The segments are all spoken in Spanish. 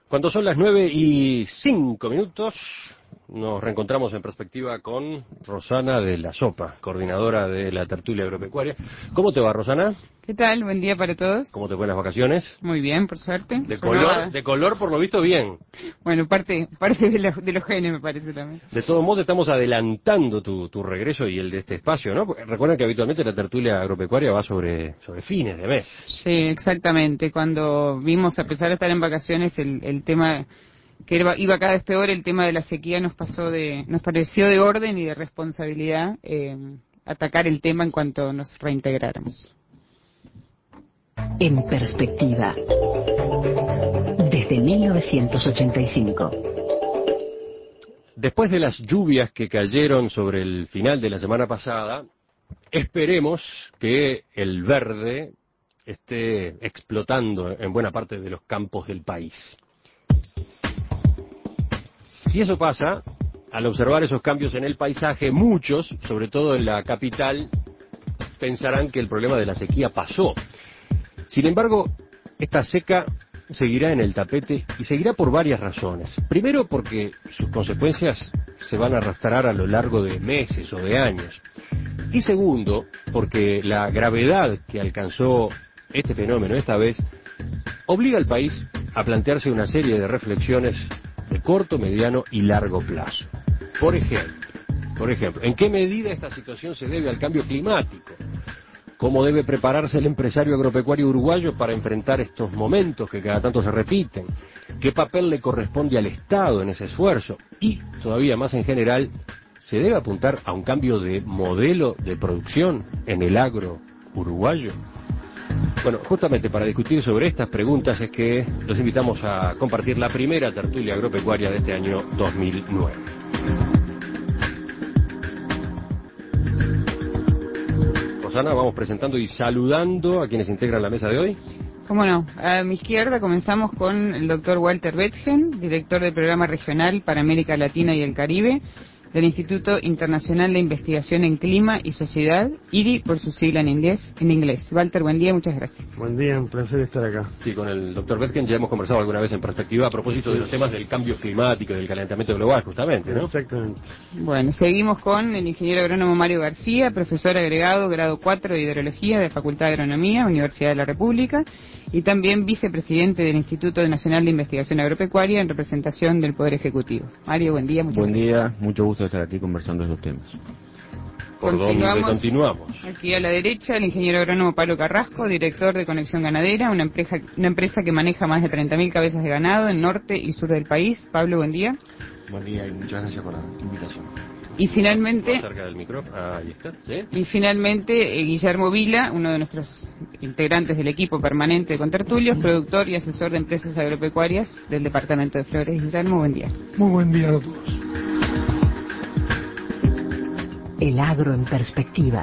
Cuando son las 9:05, nos reencontramos en perspectiva con Rosana de la Sopa, coordinadora de la tertulia agropecuaria. ¿Cómo te va, Rosana? ¿Qué tal? Buen día para todos. ¿Cómo te fue en las vacaciones? Muy bien, por suerte. De color, por lo visto, bien. Bueno, parte de los genes, me parece también. De todos modos, estamos adelantando tu regreso y el de este espacio, ¿no? Porque recuerden que habitualmente la tertulia agropecuaria va sobre fines de mes. Sí, exactamente. Cuando vimos, a pesar de estar en vacaciones, el tema que iba cada vez peor, el tema de la sequía nos pareció de orden y de responsabilidad atacar el tema en cuanto nos reintegráramos. En perspectiva, desde 1985. Después de las lluvias que cayeron sobre el final de la semana pasada, esperemos que el verde esté explotando en buena parte de los campos del país. Si eso pasa, al observar esos cambios en el paisaje, muchos, sobre todo en la capital, pensarán que el problema de la sequía pasó. Sin embargo, esta seca seguirá en el tapete y seguirá por varias razones. Primero, porque sus consecuencias se van a arrastrar a lo largo de meses o de años. Y segundo, porque la gravedad que alcanzó este fenómeno esta vez obliga al país a plantearse una serie de reflexiones de corto, mediano y largo plazo. Por ejemplo, ¿en qué medida esta situación se debe al cambio climático? ¿Cómo debe prepararse el empresario agropecuario uruguayo para enfrentar estos momentos que cada tanto se repiten? ¿Qué papel le corresponde al Estado en ese esfuerzo? Y, todavía más en general, ¿se debe apuntar a un cambio de modelo de producción en el agro uruguayo? Bueno, justamente para discutir sobre estas preguntas es que los invitamos a compartir la primera tertulia agropecuaria de este año 2009. Rosana, vamos presentando y saludando a quienes integran la mesa de hoy. ¿Cómo no? A mi izquierda comenzamos con el doctor Walter Bethgen, director del Programa Regional para América Latina y el Caribe del Instituto Internacional de Investigación en Clima y Sociedad, IRI por su sigla en inglés. Walter, buen día, muchas gracias. Buen día, un placer estar acá. Sí, con el doctor Bethgen ya hemos conversado alguna vez en perspectiva a propósito de los temas del cambio climático y del calentamiento global, justamente, ¿no? Exactamente. Bueno, seguimos con el ingeniero agrónomo Mario García, profesor agregado, grado 4 de Hidrología de Facultad de Agronomía, Universidad de la República, y también vicepresidente del Instituto Nacional de Investigación Agropecuaria en representación del Poder Ejecutivo. Mario, buen día, muchas gracias. Buen día, mucho gusto estar aquí conversando de esos temas. ¿Por dónde continuamos? Aquí a la derecha, el ingeniero agrónomo Pablo Carrasco, director de Conexión Ganadera, una empresa que maneja más de 30.000 cabezas de ganado en norte y sur del país. Pablo, buen día. Buen día y muchas gracias por la invitación. Y finalmente, más cerca del micrófono. Ahí está, ¿sí? Y finalmente Guillermo Vila, uno de nuestros integrantes del equipo permanente de Contertulios, productor y asesor de empresas agropecuarias del departamento de Flores. Guillermo, buen día. Muy buen día a todos. El agro en perspectiva.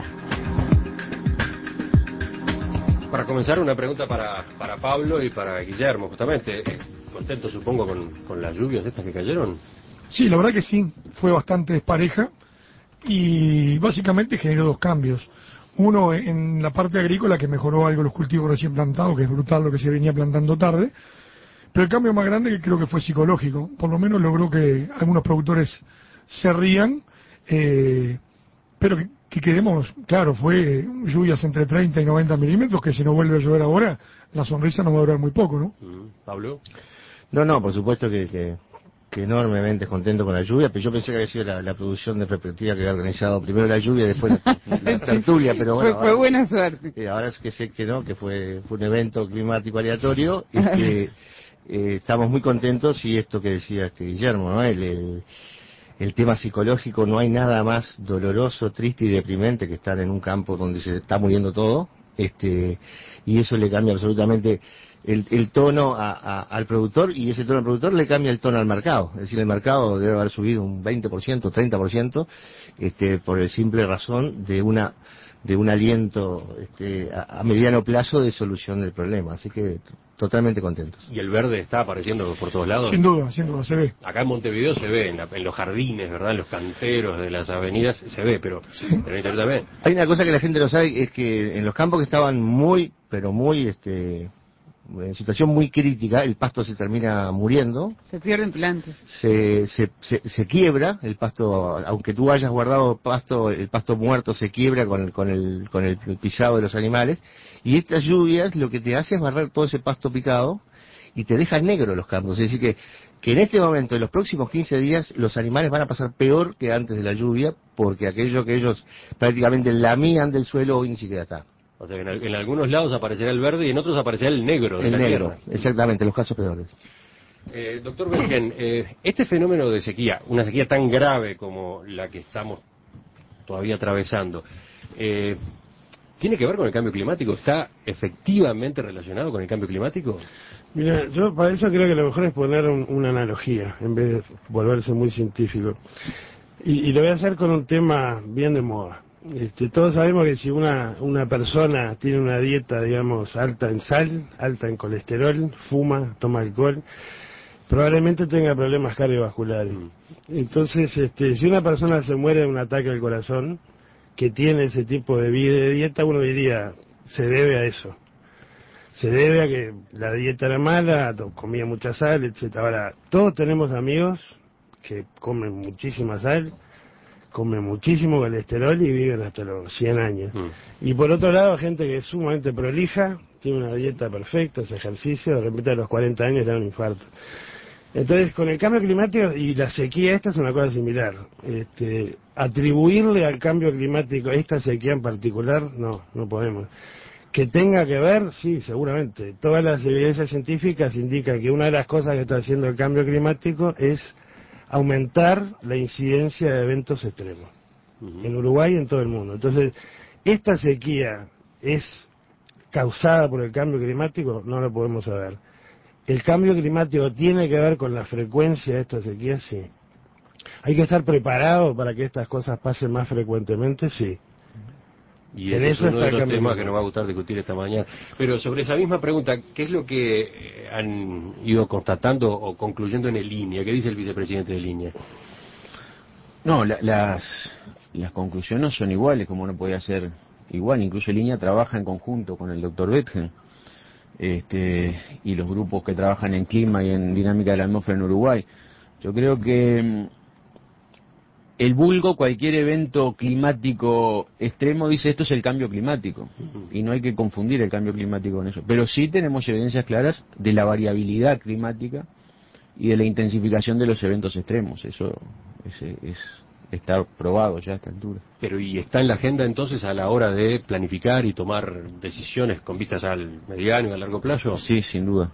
Para comenzar, una pregunta para Pablo y para Guillermo, justamente. ¿Contento, supongo, con las lluvias estas que cayeron? Sí, la verdad que sí, fue bastante despareja y básicamente generó dos cambios. Uno en la parte agrícola, que mejoró algo los cultivos recién plantados, que es brutal lo que se venía plantando tarde, pero el cambio más grande que creo que fue psicológico. Por lo menos logró que algunos productores se rían, pero que quedemos, claro, fue lluvias entre 30 y 90 milímetros, que si no vuelve a llover ahora, la sonrisa no va a durar muy poco, ¿no? ¿Pablo? No, por supuesto que enormemente contento con la lluvia, pero yo pensé que había sido la producción de perspectiva que había organizado primero la lluvia y después la tertulia, pero bueno. Fue buena suerte. Ahora es que sé que no, que fue un evento climático aleatorio y que estamos muy contentos y esto que decía Guillermo, ¿no? El tema psicológico, no hay nada más doloroso, triste y deprimente que estar en un campo donde se está muriendo todo, y eso le cambia absolutamente el tono al productor, y ese tono al productor le cambia el tono al mercado. Es decir, el mercado debe haber subido un 20%, 30%, por el simple razón de un aliento a mediano plazo de solución del problema. Así que totalmente contentos. ¿Y el verde está apareciendo por todos lados? Sin duda, se ve. Acá en Montevideo se ve, en los jardines, ¿verdad? En los canteros de las avenidas se ve, pero sí. En el interior también. Hay una cosa que la gente no sabe, es que en los campos que estaban muy, pero muy en situación muy crítica, el pasto se termina muriendo, Se pierden plantas. se quiebra el pasto, aunque tú hayas guardado pasto, el pasto muerto se quiebra con el pisado de los animales, y estas lluvias lo que te hace es barrer todo ese pasto picado y te deja negro los campos. Es decir que en este momento, en los próximos 15 días, los animales van a pasar peor que antes de la lluvia, porque aquello que ellos prácticamente lamían del suelo hoy ni siquiera está. O sea, que en algunos lados aparecerá el verde y en otros aparecerá el negro de El la negro, tierra. exactamente, los casos peores. Doctor Bergen, este fenómeno de sequía, una sequía tan grave como la que estamos todavía atravesando, ¿tiene que ver con el cambio climático? ¿Está efectivamente relacionado con el cambio climático? Mira, yo para eso creo que lo mejor es poner una analogía, en vez de volverse muy científico. Y lo voy a hacer con un tema bien de moda. Todos sabemos que si una persona tiene una dieta, digamos, alta en sal, alta en colesterol, fuma, toma alcohol, probablemente tenga problemas cardiovasculares. Entonces, si una persona se muere de un ataque al corazón, que tiene ese tipo de dieta, uno diría, se debe a eso. Se debe a que la dieta era mala, comía mucha sal, etcétera. Ahora, todos tenemos amigos que comen muchísima sal, comen muchísimo colesterol y viven hasta los 100 años. Y por otro lado, gente que es sumamente prolija, tiene una dieta perfecta, hace ejercicio, de repente a los 40 años le da un infarto. Entonces, con el cambio climático y la sequía, esta es una cosa similar. Atribuirle al cambio climático esta sequía en particular, no podemos. Que tenga que ver, sí, seguramente. Todas las evidencias científicas indican que una de las cosas que está haciendo el cambio climático es aumentar la incidencia de eventos extremos. En Uruguay y en todo el mundo. Entonces, ¿esta sequía es causada por el cambio climático? No lo podemos saber. ¿El cambio climático tiene que ver con la frecuencia de esta sequía? Sí. ¿Hay que estar preparado para que estas cosas pasen más frecuentemente? Sí. Y ese es uno de los temas que nos va a gustar discutir esta mañana. Pero sobre esa misma pregunta, ¿qué es lo que han ido constatando o concluyendo en el INEA? ¿Qué dice el vicepresidente del INEA? No, las conclusiones son iguales, como no podía ser igual. Incluso el INEA trabaja en conjunto con el doctor Bergen y los grupos que trabajan en clima y en dinámica de la atmósfera en Uruguay. Yo creo que el vulgo, cualquier evento climático extremo, dice esto es el cambio climático, y no hay que confundir el cambio climático con eso. Pero sí tenemos evidencias claras de la variabilidad climática y de la intensificación de los eventos extremos. Eso está probado ya a esta altura. Pero ¿y está en la agenda entonces a la hora de planificar y tomar decisiones con vistas al mediano y a largo plazo? Sí, sin duda.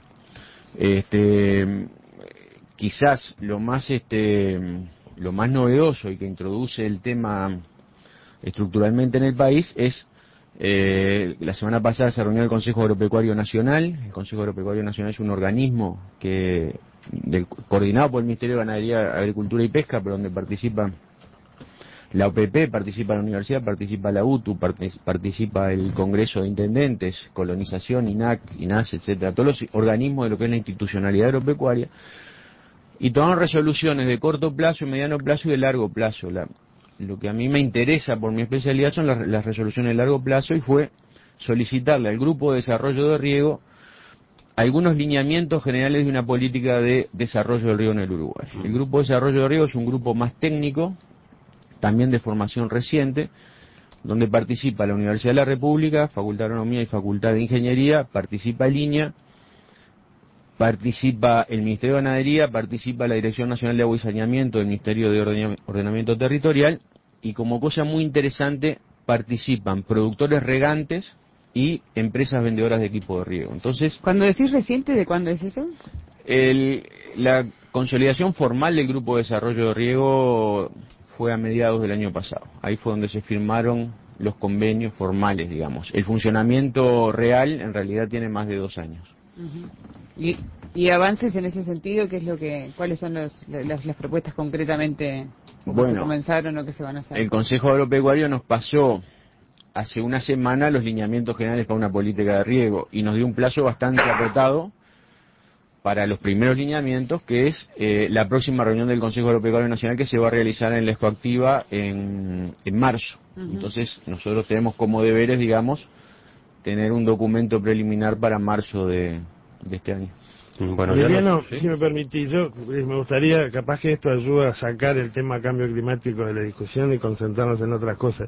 Quizás lo más novedoso y que introduce el tema estructuralmente en el país es la semana pasada se reunió el Consejo Agropecuario Nacional. El Consejo Agropecuario Nacional es un organismo coordinado por el Ministerio de Ganadería, Agricultura y Pesca, pero donde participa la OPP, participa la universidad, participa la UTU, participa el Congreso de Intendentes, Colonización, INAC, INAS, etcétera, todos los organismos de lo que es la institucionalidad agropecuaria. Y tomaron resoluciones de corto plazo, mediano plazo y de largo plazo. Lo que a mí me interesa por mi especialidad son las resoluciones de largo plazo, y fue solicitarle al Grupo de Desarrollo de Riego algunos lineamientos generales de una política de desarrollo del riego en el Uruguay. El Grupo de Desarrollo de Riego es un grupo más técnico, también de formación reciente, donde participa la Universidad de la República, Facultad de Agronomía y Facultad de Ingeniería, participa el INEA, participa el Ministerio de Ganadería, participa la Dirección Nacional de Agua y Saneamiento del Ministerio de Ordenamiento Territorial, y como cosa muy interesante participan productores regantes y empresas vendedoras de equipo de riego. Entonces, cuando decís reciente, ¿de cuándo es eso? La consolidación formal del Grupo de Desarrollo de Riego fue a mediados del año pasado. Ahí fue donde se firmaron los convenios formales, digamos. El funcionamiento real en realidad tiene más de 2 años. ¿Y avances en ese sentido? ¿Cuáles son las propuestas concretamente que se comenzaron o que se van a hacer? El Consejo Agropecuario nos pasó hace una semana los lineamientos generales para una política de riego y nos dio un plazo bastante acotado para los primeros lineamientos, que es la próxima reunión del Consejo Agropecuario Nacional, que se va a realizar en la Expoactiva en marzo. Entonces nosotros tenemos como deberes, digamos, tener un documento preliminar para marzo de de este año. Bueno, Emiliano, ¿sí? si me permitís, yo me gustaría, capaz que esto ayuda a sacar el tema cambio climático de la discusión y concentrarnos en otras cosas.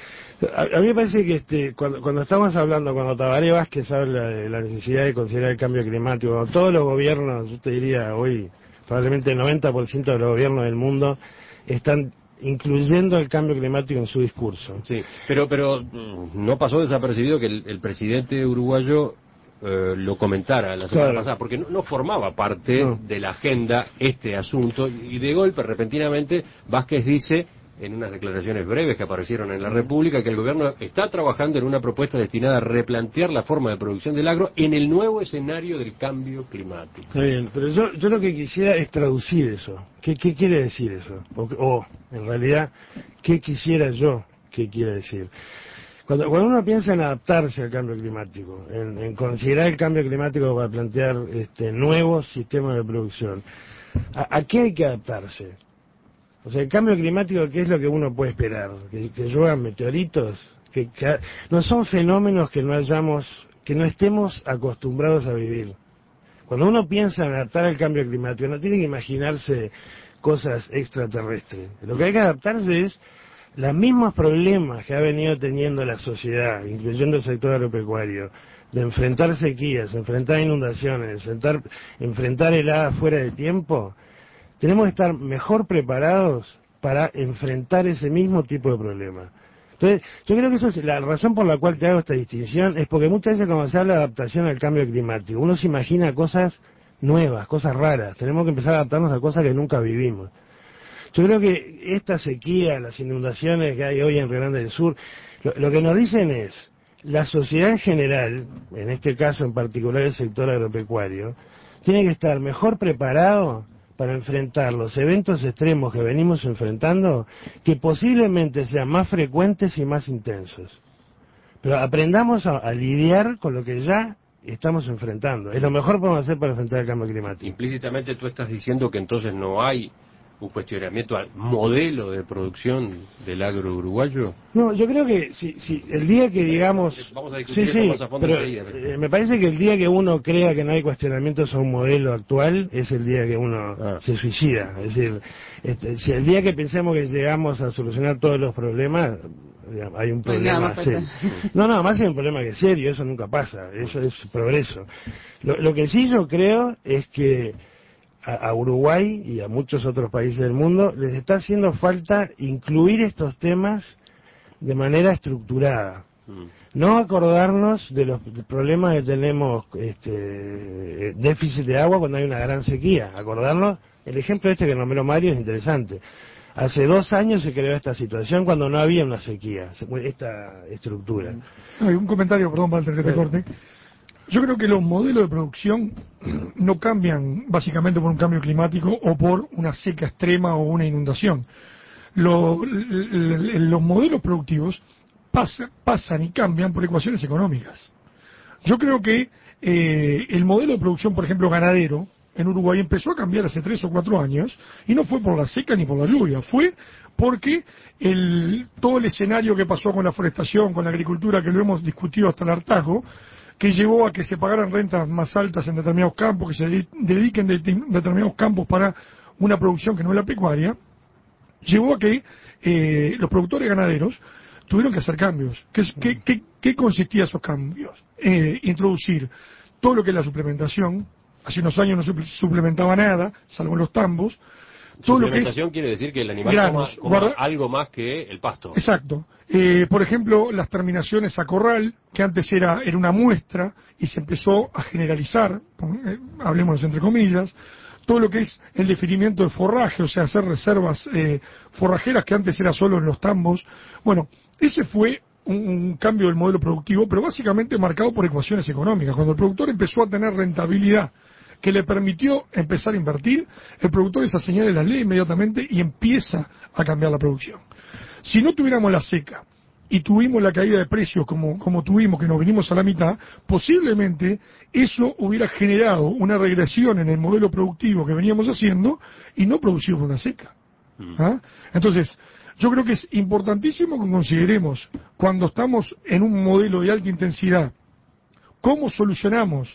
A mí me parece que cuando estamos hablando, cuando Tabaré Vázquez habla de la necesidad de considerar el cambio climático, cuando todos los gobiernos, yo te diría hoy, probablemente el 90% de los gobiernos del mundo están incluyendo el cambio climático en su discurso. Sí, pero no pasó desapercibido que el presidente uruguayo lo comentara la semana pasada, porque no formaba parte de la agenda este asunto, y de golpe, repentinamente, Vázquez dice, en unas declaraciones breves que aparecieron en la República, que el gobierno está trabajando en una propuesta destinada a replantear la forma de producción del agro en el nuevo escenario del cambio climático. Está bien, pero yo lo que quisiera es traducir eso. ¿Qué quiere decir eso? O, en realidad, ¿qué quisiera yo que quiera decir? Cuando uno piensa en adaptarse al cambio climático, en considerar el cambio climático para plantear nuevos sistemas de producción, ¿a qué hay que adaptarse? O sea, el cambio climático, ¿qué es lo que uno puede esperar? ¿Que lluevan meteoritos? Que no son fenómenos que no estemos acostumbrados a vivir. Cuando uno piensa en adaptar al cambio climático, no tiene que imaginarse cosas extraterrestres. Lo que hay que adaptarse es los mismos problemas que ha venido teniendo la sociedad, incluyendo el sector agropecuario, de enfrentar sequías, enfrentar inundaciones, enfrentar heladas fuera de tiempo. Tenemos que estar mejor preparados para enfrentar ese mismo tipo de problemas. Entonces, yo creo que eso es la razón por la cual te hago esta distinción, es porque muchas veces cuando se habla de adaptación al cambio climático, uno se imagina cosas nuevas, cosas raras. Tenemos que empezar a adaptarnos a cosas que nunca vivimos. Yo creo que esta sequía, las inundaciones que hay hoy en Rio Grande del Sur, lo que nos dicen es, la sociedad en general, en este caso en particular el sector agropecuario, tiene que estar mejor preparado para enfrentar los eventos extremos que venimos enfrentando, que posiblemente sean más frecuentes y más intensos. Pero aprendamos a lidiar con lo que ya estamos enfrentando. Es lo mejor que podemos hacer para enfrentar el cambio climático. Implícitamente tú estás diciendo que entonces no hay un cuestionamiento al modelo de producción del agro uruguayo. No, yo creo que si el día que digamos... Vamos a discutir esto más a fondo pero enseguida. me parece que el día que uno crea que no hay cuestionamientos a un modelo actual es el día que uno se suicida. Es decir, si el día que pensemos que llegamos a solucionar todos los problemas, digamos, hay un problema serio. No, más hay un problema que es serio, eso nunca pasa, eso es progreso. Lo que sí yo creo es que a Uruguay y a muchos otros países del mundo les está haciendo falta incluir estos temas de manera estructurada. No acordarnos de los problemas que tenemos, déficit de agua cuando hay una gran sequía. Acordarnos, el ejemplo que nombró Mario es interesante. Hace 2 años se creó esta situación cuando no había una sequía, esta estructura. Hay un comentario, perdón, Walter, que te corte. Yo creo que los modelos de producción no cambian básicamente por un cambio climático o por una seca extrema o una inundación. Los modelos productivos pasan y cambian por ecuaciones económicas. Yo creo que el modelo de producción, por ejemplo, ganadero, en Uruguay empezó a cambiar hace 3 o 4 años, y no fue por la seca ni por la lluvia, fue porque todo el escenario que pasó con la forestación, con la agricultura, que lo hemos discutido hasta el hartazgo, que llevó a que se pagaran rentas más altas en determinados campos, que se dediquen determinados campos para una producción que no es la pecuaria, llevó a que los productores ganaderos tuvieron que hacer cambios. ¿Qué consistía esos cambios? Introducir todo lo que es la suplementación. Hace unos años no se suplementaba nada, salvo en los tambos. Todo lo que es quiere decir que el animal granos, coma algo más que el pasto. Exacto. Por ejemplo, las terminaciones a corral, que antes era una muestra y se empezó a generalizar, hablemos entre comillas, todo lo que es el definimiento de forraje, o sea, hacer reservas forrajeras que antes era solo en los tambos. Bueno, ese fue un cambio del modelo productivo, pero básicamente marcado por ecuaciones económicas. Cuando el productor empezó a tener rentabilidad que le permitió empezar a invertir, el productor esa señal la lee inmediatamente y empieza a cambiar la producción. Si no tuviéramos la seca y tuvimos la caída de precios como tuvimos, que nos vinimos a la mitad, posiblemente eso hubiera generado una regresión en el modelo productivo que veníamos haciendo y no producido por una seca. Entonces, yo creo que es importantísimo que consideremos, cuando estamos en un modelo de alta intensidad, cómo solucionamos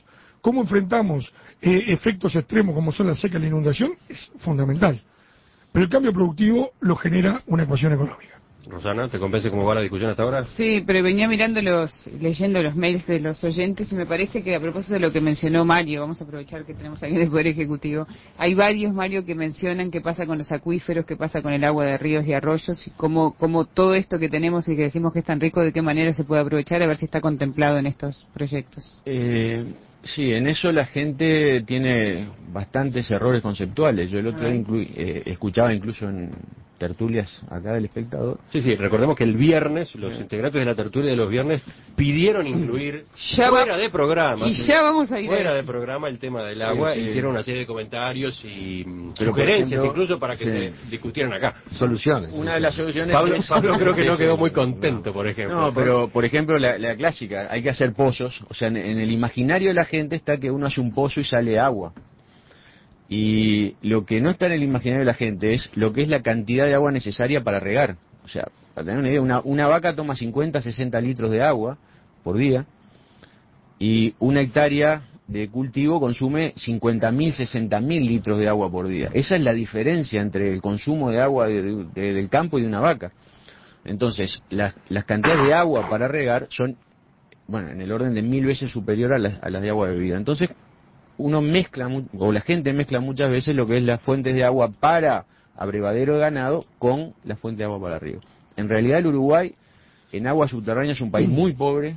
cómo enfrentamos efectos extremos como son la seca y la inundación es fundamental. Pero el cambio productivo lo genera una ecuación económica. Rosana, ¿te convence cómo va la discusión hasta ahora? Sí, pero venía leyendo los mails de los oyentes y me parece que a propósito de lo que mencionó Mario, vamos a aprovechar que tenemos aquí en el Poder Ejecutivo, hay varios, Mario, que mencionan qué pasa con los acuíferos, qué pasa con el agua de ríos y arroyos, y cómo todo esto que tenemos y que decimos que es tan rico, de qué manera se puede aprovechar, a ver si está contemplado en estos proyectos. Sí, en eso la gente tiene bastantes errores conceptuales. Yo el otro día escuchaba incluso en tertulias acá del Espectador. Sí, recordemos que el viernes, los integrantes de la tertulia de los viernes pidieron incluir fuera de programa. Y ya vamos a ir fuera de programa el tema del agua, hicieron una serie de comentarios y sugerencias incluso para que se discutieran acá. Soluciones. Una de las soluciones Pablo creo que no quedó muy contento, por ejemplo. No, pero por ejemplo la clásica, hay que hacer pozos, o sea, en el imaginario de la gente está que uno hace un pozo y sale agua. Y lo que no está en el imaginario de la gente es lo que es la cantidad de agua necesaria para regar. O sea, para tener una idea, una vaca toma 50, 60 litros de agua por día y una hectárea de cultivo consume 50.000, 60.000 litros de agua por día. Esa es la diferencia entre el consumo de agua del campo y de una vaca. Entonces, las cantidades de agua para regar son, bueno, en el orden de 1000 veces superior a las de agua bebida. Entonces, uno mezcla, o la gente mezcla muchas veces lo que es las fuentes de agua para abrevadero de ganado con las fuentes de agua para río. En realidad el Uruguay en agua subterránea es un país muy pobre,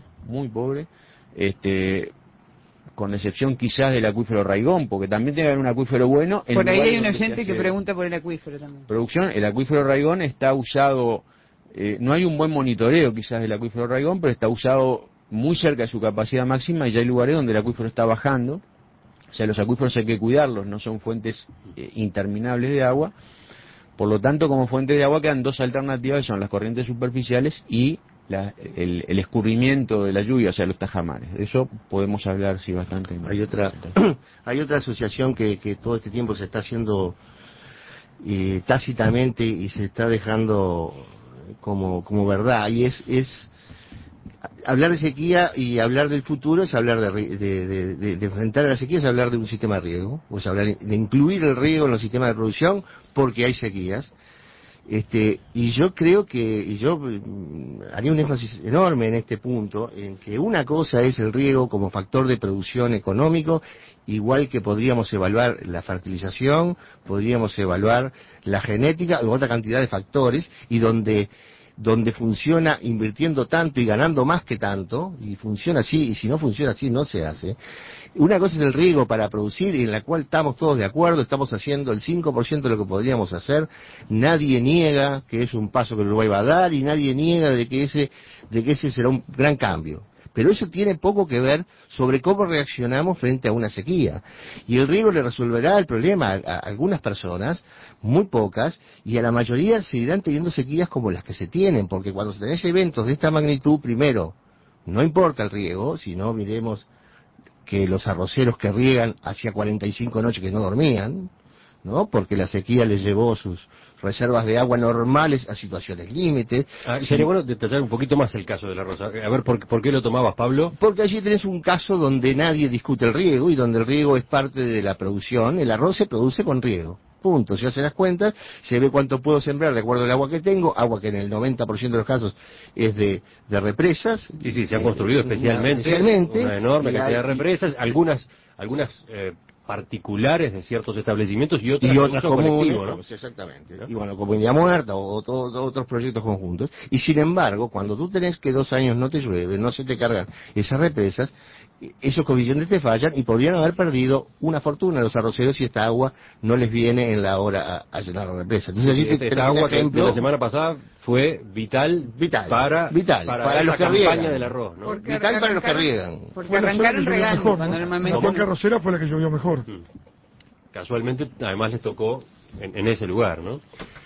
con excepción quizás del acuífero Raigón, porque también tiene que haber un acuífero bueno. Por ahí hay un oyente que pregunta por el acuífero también. Producción, el acuífero Raigón está usado, no hay un buen monitoreo quizás del acuífero Raigón, pero está usado muy cerca de su capacidad máxima y ya hay lugares donde el acuífero está bajando. O sea, los acuíferos hay que cuidarlos, no son fuentes interminables de agua. Por lo tanto, como fuentes de agua quedan dos alternativas, que son las corrientes superficiales y el escurrimiento de la lluvia, o sea, los tajamares. De eso podemos hablar, sí, bastante. Hay otra asociación que todo este tiempo se está haciendo tácitamente y se está dejando como verdad, y es hablar de sequía y hablar del futuro es hablar de enfrentar a la sequía, es hablar de un sistema de riego, o es hablar de incluir el riego en los sistemas de producción porque hay sequías. Y yo creo y yo haría un énfasis enorme en este punto, en que una cosa es el riego como factor de producción económico, igual que podríamos evaluar la fertilización, podríamos evaluar la genética u otra cantidad de factores, y donde funciona invirtiendo tanto y ganando más que tanto, y funciona así, y si no funciona así no se hace. Una cosa es el riego para producir, y en la cual estamos todos de acuerdo, estamos haciendo el 5% de lo que podríamos hacer, nadie niega que es un paso que el Uruguay va a dar, y nadie niega de que ese será un gran cambio. Pero eso tiene poco que ver sobre cómo reaccionamos frente a una sequía. Y el riego le resolverá el problema a algunas personas, muy pocas, y a la mayoría seguirán teniendo sequías como las que se tienen, porque cuando se tenés eventos de esta magnitud, primero, no importa el riego, sino miremos que los arroceros que riegan hacía 45 noches que no dormían, ¿no? Porque la sequía les llevó sus reservas de agua normales a situaciones límites. Sería bueno detallar un poquito más el caso de la Rosa. A ver, ¿por qué lo tomabas, Pablo? Porque allí tenés un caso donde nadie discute el riego y donde el riego es parte de la producción. El arroz se produce con riego. Punto. Si hace las cuentas, se ve cuánto puedo sembrar de acuerdo al agua que tengo, agua que en el 90% de los casos es de represas. Sí, se ha construido especialmente una enorme cantidad de represas, algunas particulares de ciertos establecimientos y otras comunes, ¿no? Exactamente. ¿No? Y bueno, Comunidad Muerta o otros proyectos conjuntos. Y sin embargo, cuando tú tenés que 2 años no te llueve, no se te cargan esas represas, esos coeficientes te fallan y podrían haber perdido una fortuna los arroceros si esta agua no les viene en la hora a llenar la represa. Entonces allí esta agua que la semana pasada fue vital para los que riegan del arroz, ¿no? Vital para los que riegan. Porque arrancaron regando cuando normalmente... La cuenca arrocera fue la que llovió mejor. Casualmente, además les tocó en ese lugar, ¿no?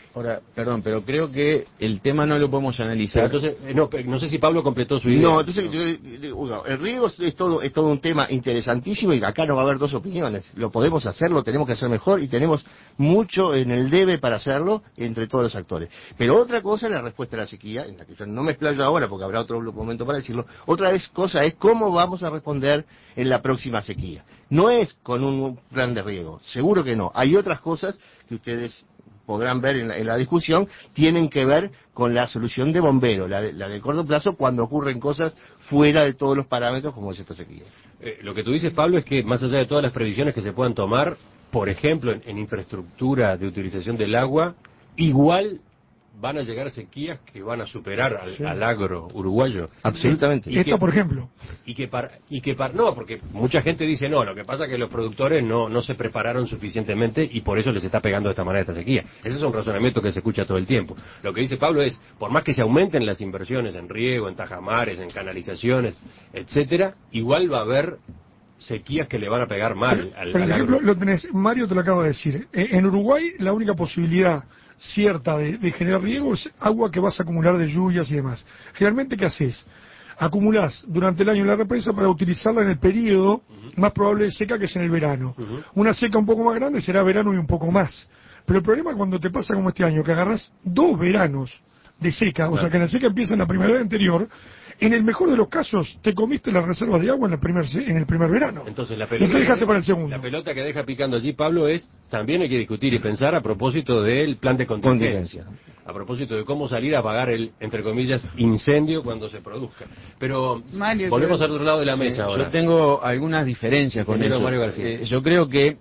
Ahora, perdón, pero creo que el tema no lo podemos analizar. Entonces, no sé si Pablo completó su idea. No, entonces el riego es todo un tema interesantísimo y acá no va a haber dos opiniones. Lo podemos hacer, lo tenemos que hacer mejor y tenemos mucho en el debe para hacerlo entre todos los actores. Pero otra cosa es la respuesta a la sequía, en la que yo no me explayo ahora porque habrá otro momento para decirlo. Cosa es cómo vamos a responder en la próxima sequía. No es con un plan de riego, seguro que no. Hay otras cosas que ustedes podrán ver en la discusión, tienen que ver con la solución de bombero, la de corto plazo, cuando ocurren cosas fuera de todos los parámetros como es esta sequía. Lo que tú dices, Pablo, es que más allá de todas las previsiones que se puedan tomar, por ejemplo, en infraestructura de utilización del agua, igual van a llegar sequías que van a superar al agro uruguayo. Absolutamente. Esta, por ejemplo. No, porque mucha gente dice, no, lo que pasa es que los productores no se prepararon suficientemente y por eso les está pegando de esta manera esta sequía. Ese es un razonamiento que se escucha todo el tiempo. Lo que dice Pablo es, por más que se aumenten las inversiones en riego, en tajamares, en canalizaciones, etcétera, igual va a haber sequías que le van a pegar mal al Por ejemplo, agro. lo tenés, Mario te lo acaba de decir. En Uruguay la única posibilidad cierta de generar riego es agua que vas a acumular de lluvias y demás. Generalmente, ¿qué haces? Acumulás durante el año en la represa para utilizarla en el periodo más probable de seca, que es en el verano. Una seca un poco más grande será verano y un poco más. Pero el problema es cuando te pasa como este año, que agarrás 2 veranos de seca, o sea que la seca empieza en la primavera anterior. En el mejor de los casos, te comiste las reservas de agua en el primer verano. Entonces, la ¿Y qué dejaste para el segundo? La pelota que deja picando allí, Pablo, también hay que discutir y pensar a propósito del plan de contingencia. A propósito de cómo salir a apagar el, entre comillas, incendio cuando se produzca. Pero Mario, volvemos al otro lado de la mesa ahora. Yo tengo algunas diferencias con eso. Mario García. Yo creo que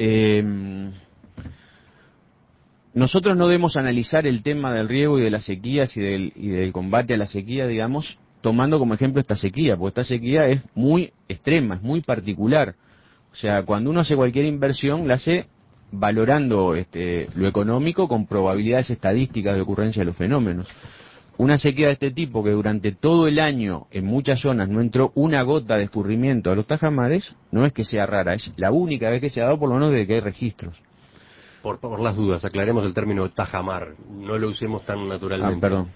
nosotros no debemos analizar el tema del riego y de las sequías y del combate a la sequía, digamos, tomando como ejemplo esta sequía, porque esta sequía es muy extrema, es muy particular. O sea, cuando uno hace cualquier inversión, la hace valorando lo económico con probabilidades estadísticas de ocurrencia de los fenómenos. Una sequía de este tipo, que durante todo el año en muchas zonas no entró una gota de escurrimiento a los tajamares, no es que sea rara, es la única vez que se ha dado, por lo menos desde que hay registros. Por las dudas, aclaremos el término tajamar, no lo usemos tan naturalmente. Perdón.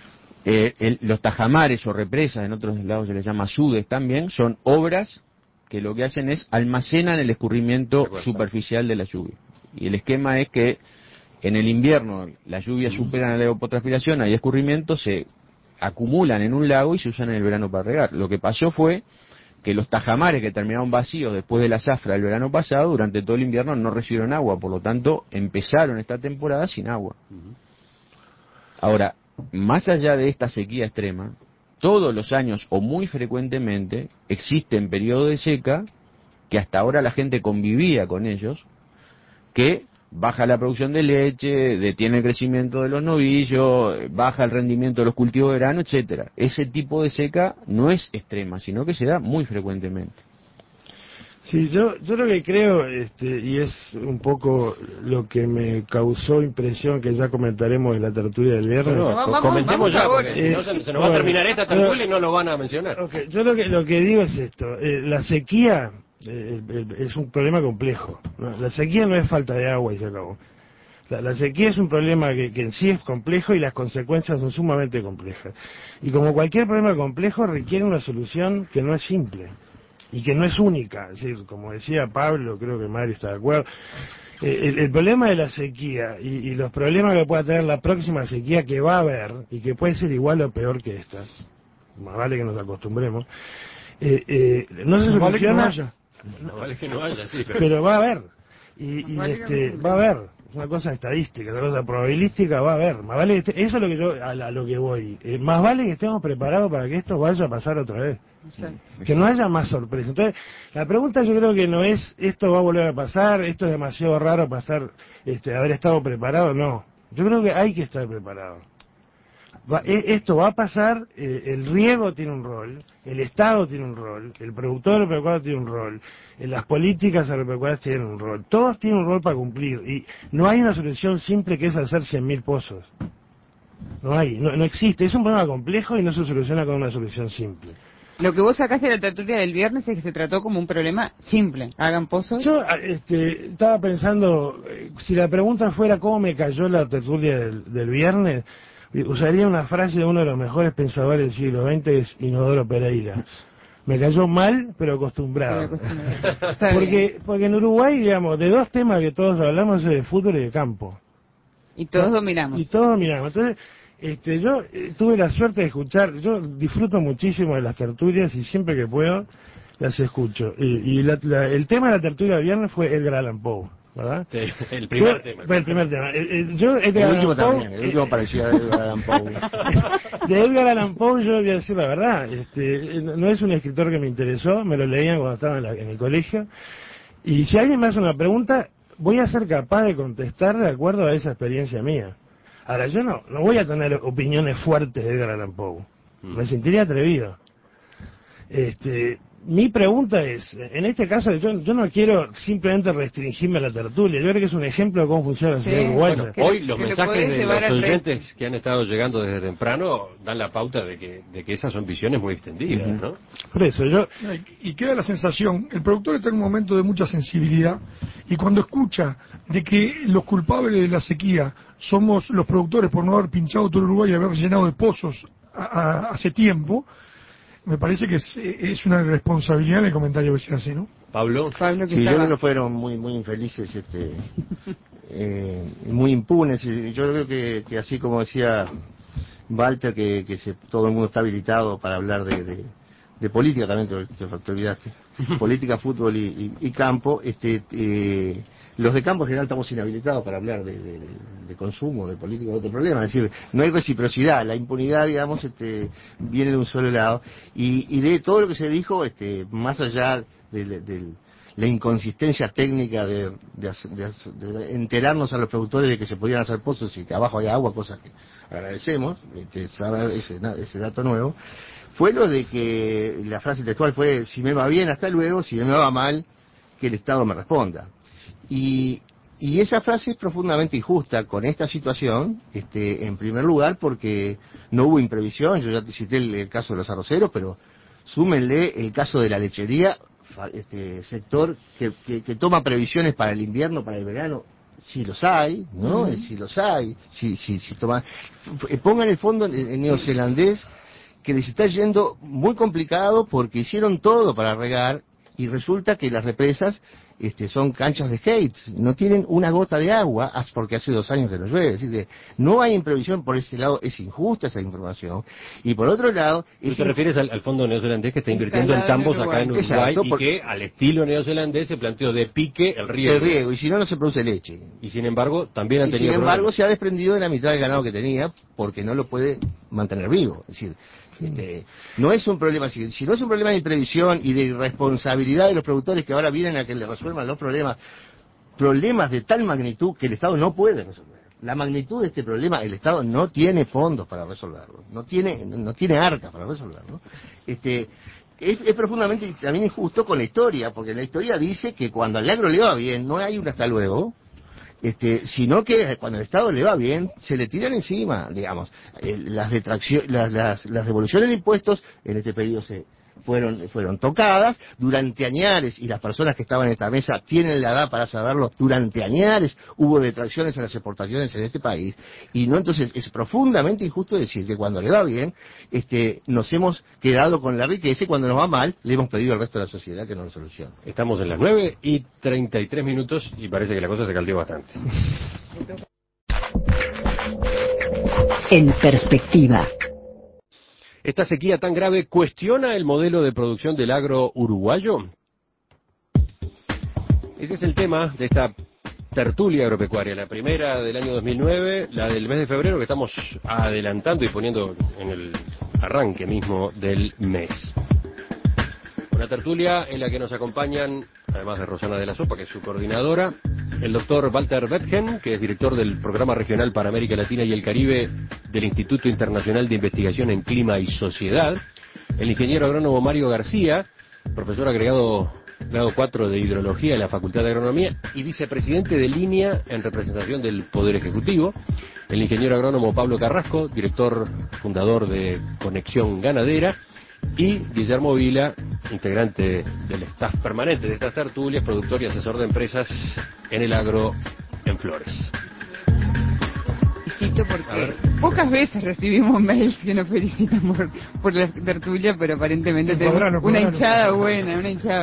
Los tajamares o represas, en otros lados se les llama sudes también, son obras que lo que hacen es almacenan el escurrimiento superficial de la lluvia. Y el esquema es que en el invierno las lluvias superan la evapotranspiración, hay escurrimientos, se acumulan en un lago y se usan en el verano para regar. Lo que pasó fue que los tajamares que terminaron vacíos después de la zafra del verano pasado, durante todo el invierno no recibieron agua, por lo tanto empezaron esta temporada sin agua. Ahora, más allá de esta sequía extrema, todos los años o muy frecuentemente existen periodos de seca que hasta ahora la gente convivía con ellos, que baja la producción de leche, detiene el crecimiento de los novillos, baja el rendimiento de los cultivos de verano, etcétera. Ese tipo de seca no es extrema, sino que se da muy frecuentemente. Sí, yo lo que creo, y es un poco lo que me causó impresión, que ya comentaremos en la tertulia del viernes. Comentemos ya, porque se nos va a terminar esta tertulia bueno, y no lo van a mencionar. Okay, yo lo que digo es esto, la sequía es un problema complejo, ¿no? La sequía no es falta de agua y se acabó. La sequía es un problema que en sí es complejo y las consecuencias son sumamente complejas. Y como cualquier problema complejo requiere una solución que no es simple y que no es única. Es decir, como decía Pablo, creo que Mario está de acuerdo, el problema de la sequía y los problemas que pueda tener la próxima sequía que va a haber, y que puede ser igual o peor que estas, más vale que nos acostumbremos, no se soluciona, no vale que no haya, sí, pero va a haber, va a haber, es una cosa estadística, es una cosa probabilística, va a haber, más vale que eso es lo que yo, a lo que voy, más vale que estemos preparados para que esto vaya a pasar otra vez. Exacto. Que no haya más sorpresa. Entonces, la pregunta yo creo que no es esto va a volver a pasar, esto es demasiado raro para haber estado preparado, no. Yo creo que hay que estar preparado. Esto va a pasar, el riego tiene un rol, el Estado tiene un rol, el productor agropecuario tiene un rol, las políticas agropecuarias tienen un rol, todos tienen un rol para cumplir, y no hay una solución simple que es hacer 100.000 pozos. No hay, no existe, es un problema complejo y no se soluciona con una solución simple. Lo que vos sacaste de la tertulia del viernes es que se trató como un problema simple. Hagan pozos. Yo estaba pensando, si la pregunta fuera cómo me cayó la tertulia del viernes, usaría una frase de uno de los mejores pensadores del siglo XX, que es Inodoro Pereira. Me cayó mal, pero acostumbrado. Porque en Uruguay, digamos, de dos temas que todos hablamos es de fútbol y de campo. Y todos dominamos. Y todos dominamos. Entonces, yo tuve la suerte de escuchar, yo disfruto muchísimo de las tertulias y siempre que puedo las escucho. Y el tema de la tertulia del viernes fue Edgar Allan Poe, ¿verdad? Sí, el primer tema. Fue el primer tema. El último también, el último parecía de Edgar Allan Poe. De Edgar Allan Poe yo voy a decir la verdad, no es un escritor que me interesó, me lo leían cuando estaba en el colegio, y si alguien me hace una pregunta, voy a ser capaz de contestar de acuerdo a esa experiencia mía. Ahora, yo no voy a tener opiniones fuertes de Edgar Allan Poe, me sentiría atrevido. Mi pregunta es, en este caso, yo no quiero simplemente restringirme a la tertulia, yo creo que es un ejemplo de cómo funciona la sociedad uruguaya. Bueno, hoy los mensajes de los oyentes que han estado llegando desde temprano dan la pauta de que esas son visiones muy extendidas, ¿no? Por eso, Y queda la sensación, el productor está en un momento de mucha sensibilidad, y cuando escucha de que los culpables de la sequía somos los productores por no haber pinchado todo el Uruguay y haber llenado de pozos hace tiempo, me parece que es una responsabilidad en el comentario que se hace, ¿no? Pablo, sí, yo creo que fueron muy infelices, muy impunes. Yo creo que así como decía Walter, que todo el mundo está habilitado para hablar de política, también te olvidaste, política, fútbol y campo, los de campo en general estamos inhabilitados para hablar de consumo, de política, de otro problema. Es decir, no hay reciprocidad, la impunidad, digamos, viene de un solo lado. Y de todo lo que se dijo, más allá de la inconsistencia técnica de enterarnos a los productores de que se podían hacer pozos y que abajo hay agua, cosa que agradecemos, saber ese dato nuevo, fue lo de que la frase textual fue: si me va bien, hasta luego; si me va mal, que el Estado me responda. Y esa frase es profundamente injusta con esta situación, en primer lugar porque no hubo imprevisión. Yo ya te cité el caso de los arroceros, pero súmenle el caso de la lechería, sector que toma previsiones para el invierno, para el verano. Si los hay, ¿no? Si los hay, si toma, pongan el fondo neozelandés, que les está yendo muy complicado porque hicieron todo para regar y resulta que las represas son canchas de skate, no tienen una gota de agua porque hace 2 años que no llueve. Es decir, que no hay imprevisión. Por ese lado es injusta esa información, y por otro lado... ¿Tú te refieres al fondo neozelandés que está invirtiendo en tambos acá en Uruguay? Exacto, y que al estilo neozelandés se planteó de pique el riego? El riego, y si no se produce leche. Y sin embargo, también han tenido sin embargo, problemas. se ha desprendido de la mitad del ganado que tenía porque no lo puede mantener vivo. Es decir, no es un problema, si no es un problema de imprevisión y de irresponsabilidad de los productores que ahora vienen a que le resuelvan los problemas de tal magnitud que el Estado no puede resolver. La magnitud de este problema, el Estado no tiene fondos para resolverlo, no tiene arcas para resolverlo. Es profundamente también injusto con la historia, porque la historia dice que cuando al agro le va bien no hay un hasta luego, sino que cuando el Estado le va bien se le tiran encima, digamos. Las devoluciones de impuestos en este periodo fueron tocadas durante añares, y las personas que estaban en esta mesa tienen la edad para saberlo. Durante añares hubo detracciones en las exportaciones en este país, y no, entonces es profundamente injusto decir que cuando le va bien nos hemos quedado con la riqueza, y cuando nos va mal le hemos pedido al resto de la sociedad que nos lo solucione. Estamos en las 9:33 y parece que la cosa se caldeó bastante. En perspectiva. ¿Esta sequía tan grave cuestiona el modelo de producción del agro uruguayo? Ese es el tema de esta tertulia agropecuaria, la primera del año 2009, la del mes de febrero, que estamos adelantando y poniendo en el arranque mismo del mes. Una tertulia en la que nos acompañan, además de Rosana de la Sopa, que es su coordinadora, el doctor Walter Bethgen, que es director del Programa Regional para América Latina y el Caribe del Instituto Internacional de Investigación en Clima y Sociedad, el ingeniero agrónomo Mario García, profesor agregado grado 4 de Hidrología en la Facultad de Agronomía y vicepresidente de línea en representación del Poder Ejecutivo, el ingeniero agrónomo Pablo Carrasco, director fundador de Conexión Ganadera, y Guillermo Vila, integrante del staff permanente de estas tertulias, productor y asesor de empresas en el agro en Flores. Felicito porque pocas veces recibimos mails que nos felicitan por la tertulia, pero aparentemente tenemos una hinchada buena.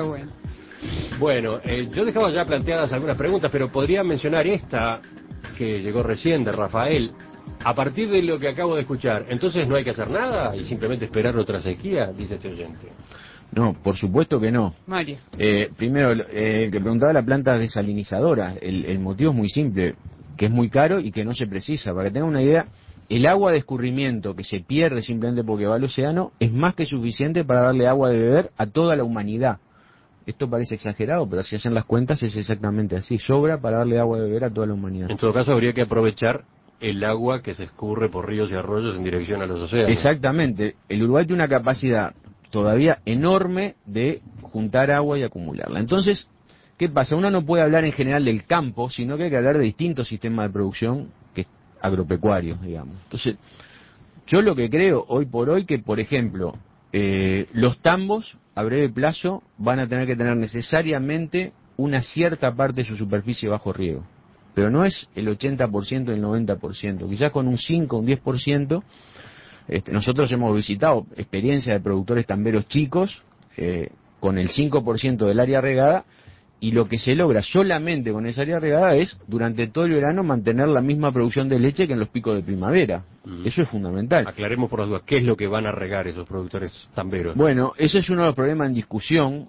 Bueno, yo dejaba ya planteadas algunas preguntas, pero podría mencionar esta que llegó recién de Rafael. A partir de lo que acabo de escuchar, entonces no hay que hacer nada y simplemente esperar otra sequía, dice este oyente. No, por supuesto que no. Mario. Primero, el que preguntaba la planta desalinizadora, el motivo es muy simple, que es muy caro y que no se precisa. Para que tengan una idea, el agua de escurrimiento que se pierde simplemente porque va al océano es más que suficiente para darle agua de beber a toda la humanidad. Esto parece exagerado, pero si hacen las cuentas es exactamente así. Sobra para darle agua de beber a toda la humanidad. En todo caso, habría que aprovechar el agua que se escurre por ríos y arroyos en dirección a los océanos. Exactamente. El Uruguay tiene una capacidad todavía enorme de juntar agua y acumularla. Entonces, ¿qué pasa? Uno no puede hablar en general del campo, sino que hay que hablar de distintos sistemas de producción que agropecuarios, digamos. Entonces, yo lo que creo hoy por hoy que, por ejemplo, los tambos a breve plazo van a tener que tener necesariamente una cierta parte de su superficie bajo riego. Pero no es el 80% y el 90%, quizás con un 5 o un 10%. Nosotros hemos visitado experiencias de productores tamberos chicos con el 5% del área regada, y lo que se logra solamente con esa área regada es durante todo el verano mantener la misma producción de leche que en los picos de primavera. Eso es fundamental. Aclaremos por las dudas, ¿qué es lo que van a regar esos productores tamberos? Bueno, ese es uno de los problemas en discusión.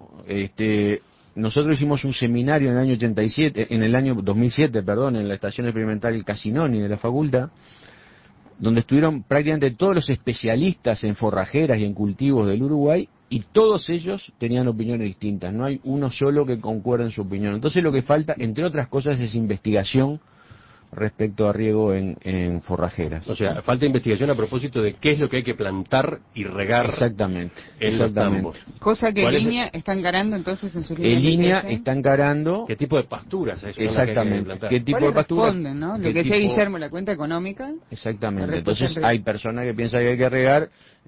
Nosotros hicimos un seminario en el año 2007, en la estación experimental Casinoni de la facultad, donde estuvieron prácticamente todos los especialistas en forrajeras y en cultivos del Uruguay, y todos ellos tenían opiniones distintas. No hay uno solo que concuerde en su opinión. Entonces lo que falta, entre otras cosas, es investigación respecto a riego en forrajeras. O sea, falta investigación a propósito de qué es lo que hay que plantar y regar. Exactamente. En los tambos. Cosa que Línea está encarando entonces en sus líneas. Línea está encarando. ¿Qué tipo de pasturas es? Exactamente. ¿Qué tipo de pasturas? ¿No? Lo que decía Guillermo, la cuenta económica. Exactamente. Entonces hay personas que piensan que hay que regar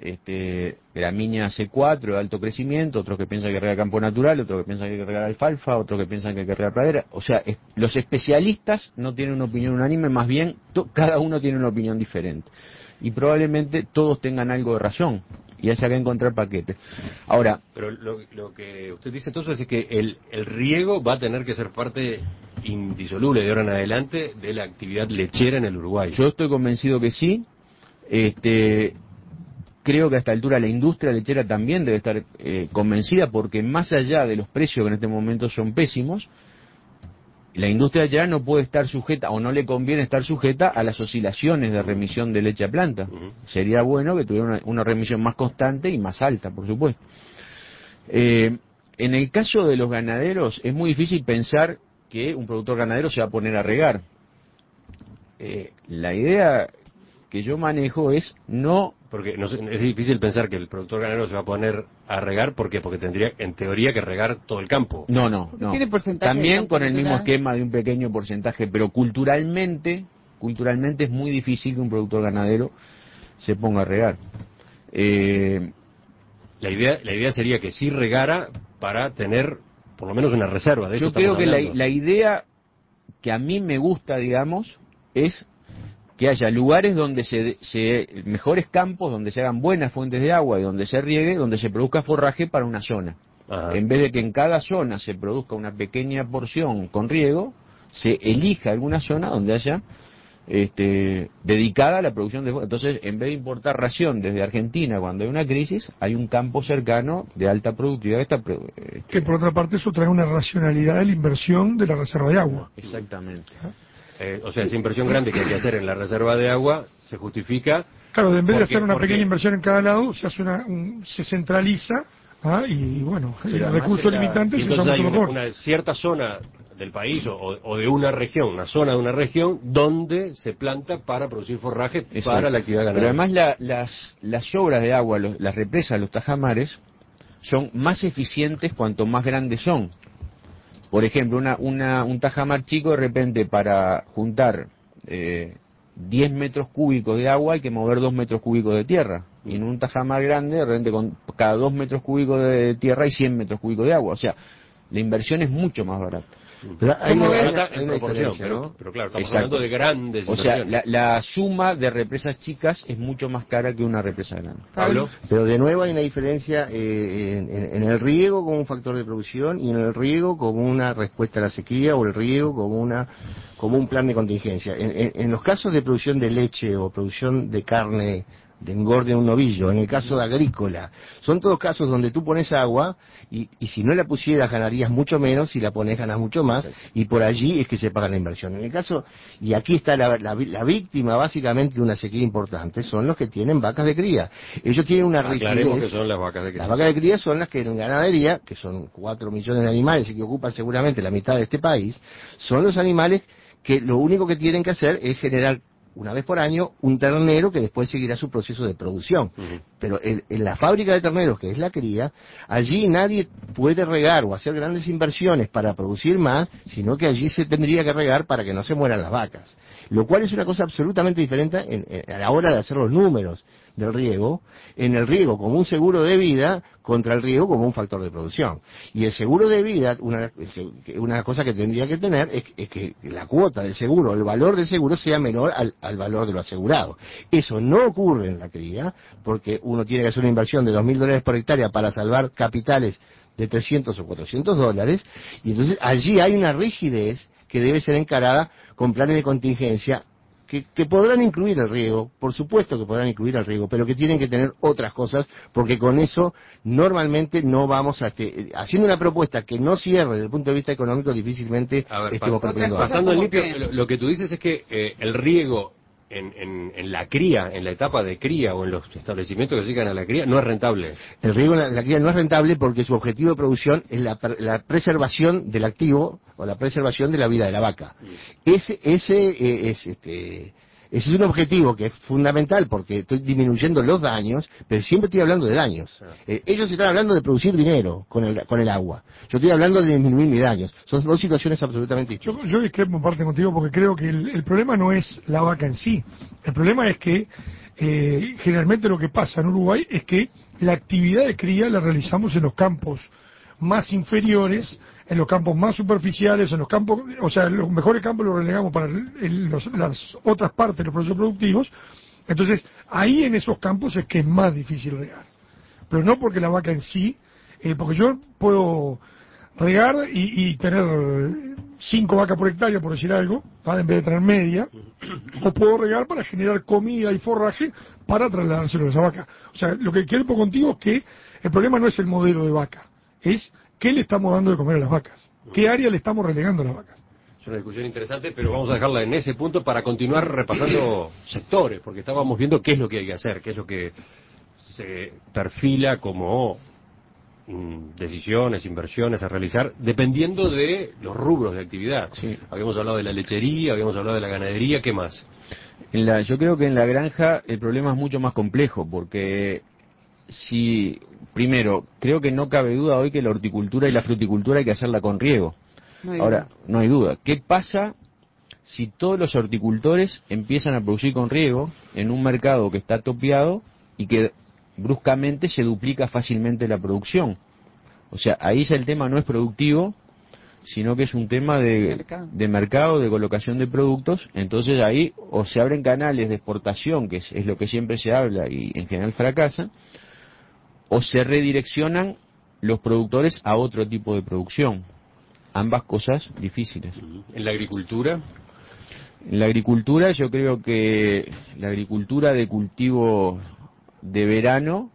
gramínea C4 de alto crecimiento, otros que piensan que hay que regar campo natural, otros que piensan que hay que regar alfalfa, otros que piensan que hay que regar pradera. O sea, los especialistas no tienen una opinión unánime, más bien cada uno tiene una opinión diferente. Y probablemente todos tengan algo de razón y haya que encontrar paquetes. Ahora, pero lo que usted dice entonces es que el riego va a tener que ser parte indisoluble de ahora en adelante de la actividad lechera en el Uruguay. Yo estoy convencido que sí. Creo que a esta altura la industria lechera también debe estar convencida, porque más allá de los precios que en este momento son pésimos, la industria lechera no puede estar sujeta, o no le conviene estar sujeta a las oscilaciones de remisión de leche a planta. Sería bueno que tuviera una remisión más constante y más alta, por supuesto. En el caso de los ganaderos es muy difícil pensar que un productor ganadero se va a poner a regar. La idea que yo manejo es no... Porque es difícil pensar que el productor ganadero se va a poner a regar, porque tendría en teoría que regar todo el campo. No. También con el mismo esquema de un pequeño porcentaje, pero culturalmente es muy difícil que un productor ganadero se ponga a regar. La idea sería que sí regara para tener por lo menos una reserva. De eso yo creo que hablando. la idea que a mí me gusta, digamos, es que haya lugares donde mejores campos, donde se hagan buenas fuentes de agua y donde se riegue, donde se produzca forraje para una zona. Ajá. En vez de que en cada zona se produzca una pequeña porción con riego, se elija alguna zona donde haya dedicada a la producción de forraje. Entonces, en vez de importar ración desde Argentina cuando hay una crisis, hay un campo cercano de alta productividad que por otra parte eso trae una racionalidad de la inversión de la reserva de agua. Exactamente. O sea, esa inversión grande que hay que hacer en la reserva de agua se justifica. Claro, en vez de hacer una pequeña inversión en cada lado, se hace se centraliza, y bueno, el recurso limitante se toma mucho mejor. Una cierta zona del país o de una región, una zona de una región donde se planta para producir forraje. Exacto. Para la actividad ganadera. Pero además las obras de agua, las represas, los tajamares, son más eficientes cuanto más grandes son. Por ejemplo, un tajamar chico, de repente, para juntar 10 metros cúbicos de agua hay que mover 2 metros cúbicos de tierra. Y en un tajamar grande, de repente con cada 2 metros cúbicos de tierra hay 100 metros cúbicos de agua. O sea, la inversión es mucho más barata. Pero hay Como una, barata hay en una proporción, diferencia, ¿no? pero claro, estamos Exacto. hablando de grandes O sea, inversiones. la suma de represas chicas es mucho más cara que una represa grande. Pablo. Pero de nuevo hay una diferencia en el riego como un factor de producción y en el riego como una respuesta a la sequía o el riego como un plan de contingencia. En los casos de producción de leche o producción de carne de engorde de un novillo, en el caso de agrícola, son todos casos donde tú pones agua y si no la pusieras ganarías mucho menos, si la pones ganas mucho más, y por allí es que se paga la inversión. En el caso, y aquí está la víctima básicamente de una sequía importante, son los que tienen vacas de cría. Ellos tienen una Aclaremos rigidez. que son las vacas de cría. Las vacas de cría son las que en ganadería, que son 4 millones de animales y que ocupan seguramente la mitad de este país, son los animales que lo único que tienen que hacer es generar una vez por año un ternero que después seguirá su proceso de producción. Pero en la fábrica de terneros, que es la cría, allí nadie puede regar o hacer grandes inversiones para producir más, sino que allí se tendría que regar para que no se mueran las vacas. Lo cual es una cosa absolutamente diferente a la hora de hacer los números del riego, en el riego como un seguro de vida contra el riego como un factor de producción. Y el seguro de vida, una cosa que tendría que tener es que la cuota del seguro, el valor del seguro sea menor al valor de lo asegurado. Eso no ocurre en la cría, porque uno tiene que hacer una inversión de $2.000 por hectárea para salvar capitales de 300 o 400 dólares, y entonces allí hay una rigidez que debe ser encarada con planes de contingencia que podrán incluir el riego, por supuesto que podrán incluir el riego, pero que tienen que tener otras cosas, porque con eso normalmente no vamos a... haciendo una propuesta que no cierre desde el punto de vista económico, difícilmente estemos cumpliendo algo. Pasando en limpio, lo que tú dices es que el riego en la cría, en la etapa de cría o en los establecimientos que se dedican a la cría, no es rentable. El riego en la cría no es rentable porque su objetivo de producción es la preservación del activo o la preservación de la vida de la vaca. Ese es un objetivo que es fundamental porque estoy disminuyendo los daños, pero siempre estoy hablando de daños. Ellos están hablando de producir dinero con el agua. Yo estoy hablando de disminuir mis daños. Son dos situaciones absolutamente distintas. Yo discrepo en parte contigo porque creo que el problema no es la vaca en sí. El problema es que generalmente lo que pasa en Uruguay es que la actividad de cría la realizamos en los campos más inferiores, en los campos más superficiales, en los campos, o sea, los mejores campos los relegamos para las otras partes de los procesos productivos. Entonces, ahí en esos campos es que es más difícil regar. Pero no porque la vaca en sí, porque yo puedo regar y tener 5 vacas por hectárea, por decir algo, ¿vale? En vez de tener media, o puedo regar para generar comida y forraje para trasladárselo a esa vaca. O sea, lo que quiero contigo es que el problema no es el modelo de vaca, es qué le estamos dando de comer a las vacas, qué área le estamos relegando a las vacas. Es una discusión interesante, pero vamos a dejarla en ese punto para continuar repasando sectores, porque estábamos viendo qué es lo que hay que hacer, qué es lo que se perfila como decisiones, inversiones a realizar, dependiendo de los rubros de actividad. Sí. Habíamos hablado de la lechería, habíamos hablado de la ganadería, ¿qué más? Yo creo que en la granja el problema es mucho más complejo, porque primero, creo que no cabe duda hoy que la horticultura y la fruticultura hay que hacerla con riego. Ahora, no hay duda. ¿Qué pasa si todos los horticultores empiezan a producir con riego en un mercado que está topeado y que bruscamente se duplica fácilmente la producción? O sea, ahí ya el tema no es productivo, sino que es un tema de mercado, de colocación de productos. Entonces ahí o se abren canales de exportación, que es lo que siempre se habla y en general fracasa, o se redireccionan los productores a otro tipo de producción. Ambas cosas difíciles. ¿En la agricultura? En la agricultura yo creo que la agricultura de cultivo de verano,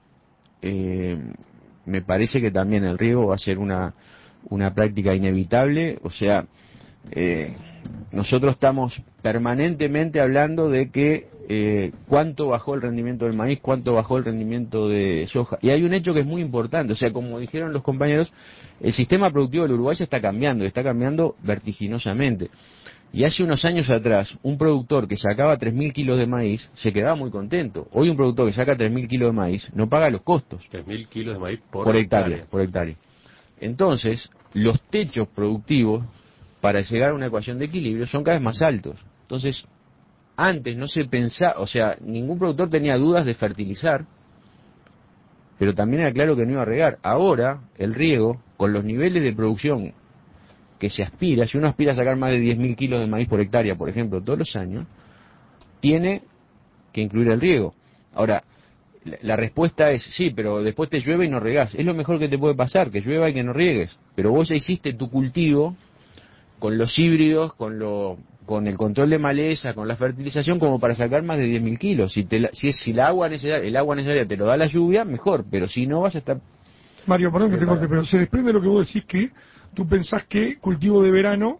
me parece que también el riego va a ser una práctica inevitable. O sea, nosotros estamos permanentemente hablando de que cuánto bajó el rendimiento del maíz, cuánto bajó el rendimiento de soja. Y hay un hecho que es muy importante, o sea, como dijeron los compañeros, el sistema productivo del Uruguay se está cambiando vertiginosamente. Y hace unos años atrás, un productor que sacaba 3.000 kilos de maíz se quedaba muy contento. Hoy un productor que saca 3.000 kilos de maíz no paga los costos. 3.000 kilos de maíz por hectárea. Entonces, los techos productivos para llegar a una ecuación de equilibrio son cada vez más altos. Entonces, antes no se pensaba, o sea, ningún productor tenía dudas de fertilizar, pero también era claro que no iba a regar. Ahora, el riego, con los niveles de producción que se aspira, si uno aspira a sacar más de 10.000 kilos de maíz por hectárea, por ejemplo, todos los años, tiene que incluir el riego. Ahora, la respuesta es, sí, pero después te llueve y no regás. Es lo mejor que te puede pasar, que llueva y que no riegues. Pero vos ya hiciste tu cultivo con los híbridos, con el control de maleza, con la fertilización, como para sacar más de 10.000 kilos. Si el agua necesaria te lo da la lluvia, mejor, pero si no vas a estar... Mario, perdón que te corte, pero se desprende lo que vos decís, que tú pensás que cultivo de verano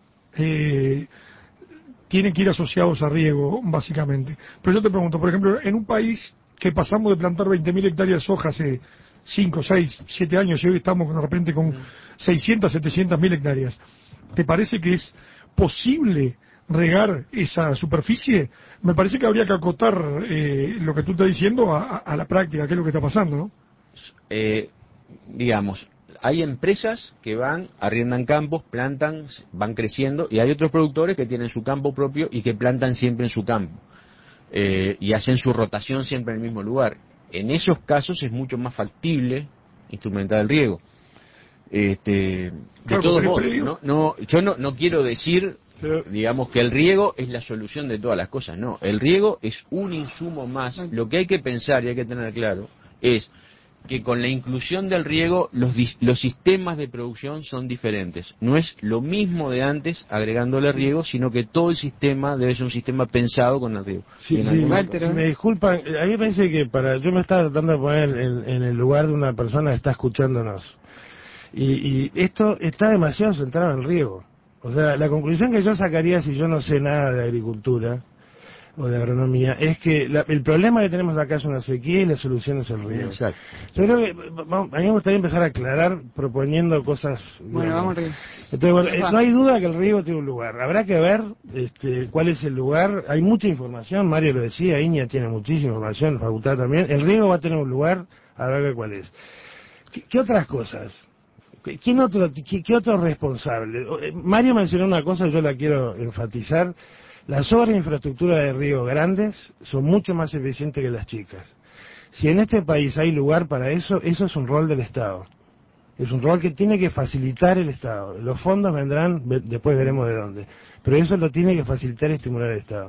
tienen que ir asociados a riego, básicamente. Pero yo te pregunto, por ejemplo, en un país que pasamos de plantar 20.000 hectáreas de soja hace 5, 6, 7 años y hoy estamos de repente con 600, 700.000 hectáreas, ¿te parece que es posible regar esa superficie? Me parece que habría que acotar lo que tú estás diciendo a la práctica, que es lo que está pasando, ¿no? Digamos, hay empresas que arriendan campos, plantan, van creciendo, y hay otros productores que tienen su campo propio y que plantan siempre en su campo. Y hacen su rotación siempre en el mismo lugar. En esos casos es mucho más factible instrumentar el riego. De todos modos, yo no quiero decir, digamos, que el riego es la solución de todas las cosas. No, el riego es un insumo más. Lo que hay que pensar y hay que tener claro es que con la inclusión del riego los sistemas de producción son diferentes. No es lo mismo de antes agregándole riego, sino que todo el sistema debe ser un sistema pensado con el riego. Sí, si me disculpan, a mí me parece que yo me estaba tratando de poner en el lugar de una persona que está escuchándonos. Y esto está demasiado centrado en el riego. O sea, la conclusión que yo sacaría si yo no sé nada de agricultura o de agronomía, es que el problema que tenemos acá es una sequía y la solución es el riego. Exacto. Yo creo que a mí me gustaría empezar a aclarar proponiendo cosas. Bueno, vamos a riego. Entonces, no hay duda que el riego tiene un lugar. Habrá que ver cuál es el lugar. Hay mucha información, Mario lo decía, Iña tiene muchísima información, la facultad también. El riego va a tener un lugar, habrá que ver cuál es. ¿Qué otras cosas? ¿Qué otro responsable? Mario mencionó una cosa, yo la quiero enfatizar. Las obras de infraestructura de riego grandes son mucho más eficientes que las chicas. Si en este país hay lugar para eso, eso es un rol del Estado. Es un rol que tiene que facilitar el Estado. Los fondos vendrán, después veremos de dónde. Pero eso lo tiene que facilitar y estimular el Estado.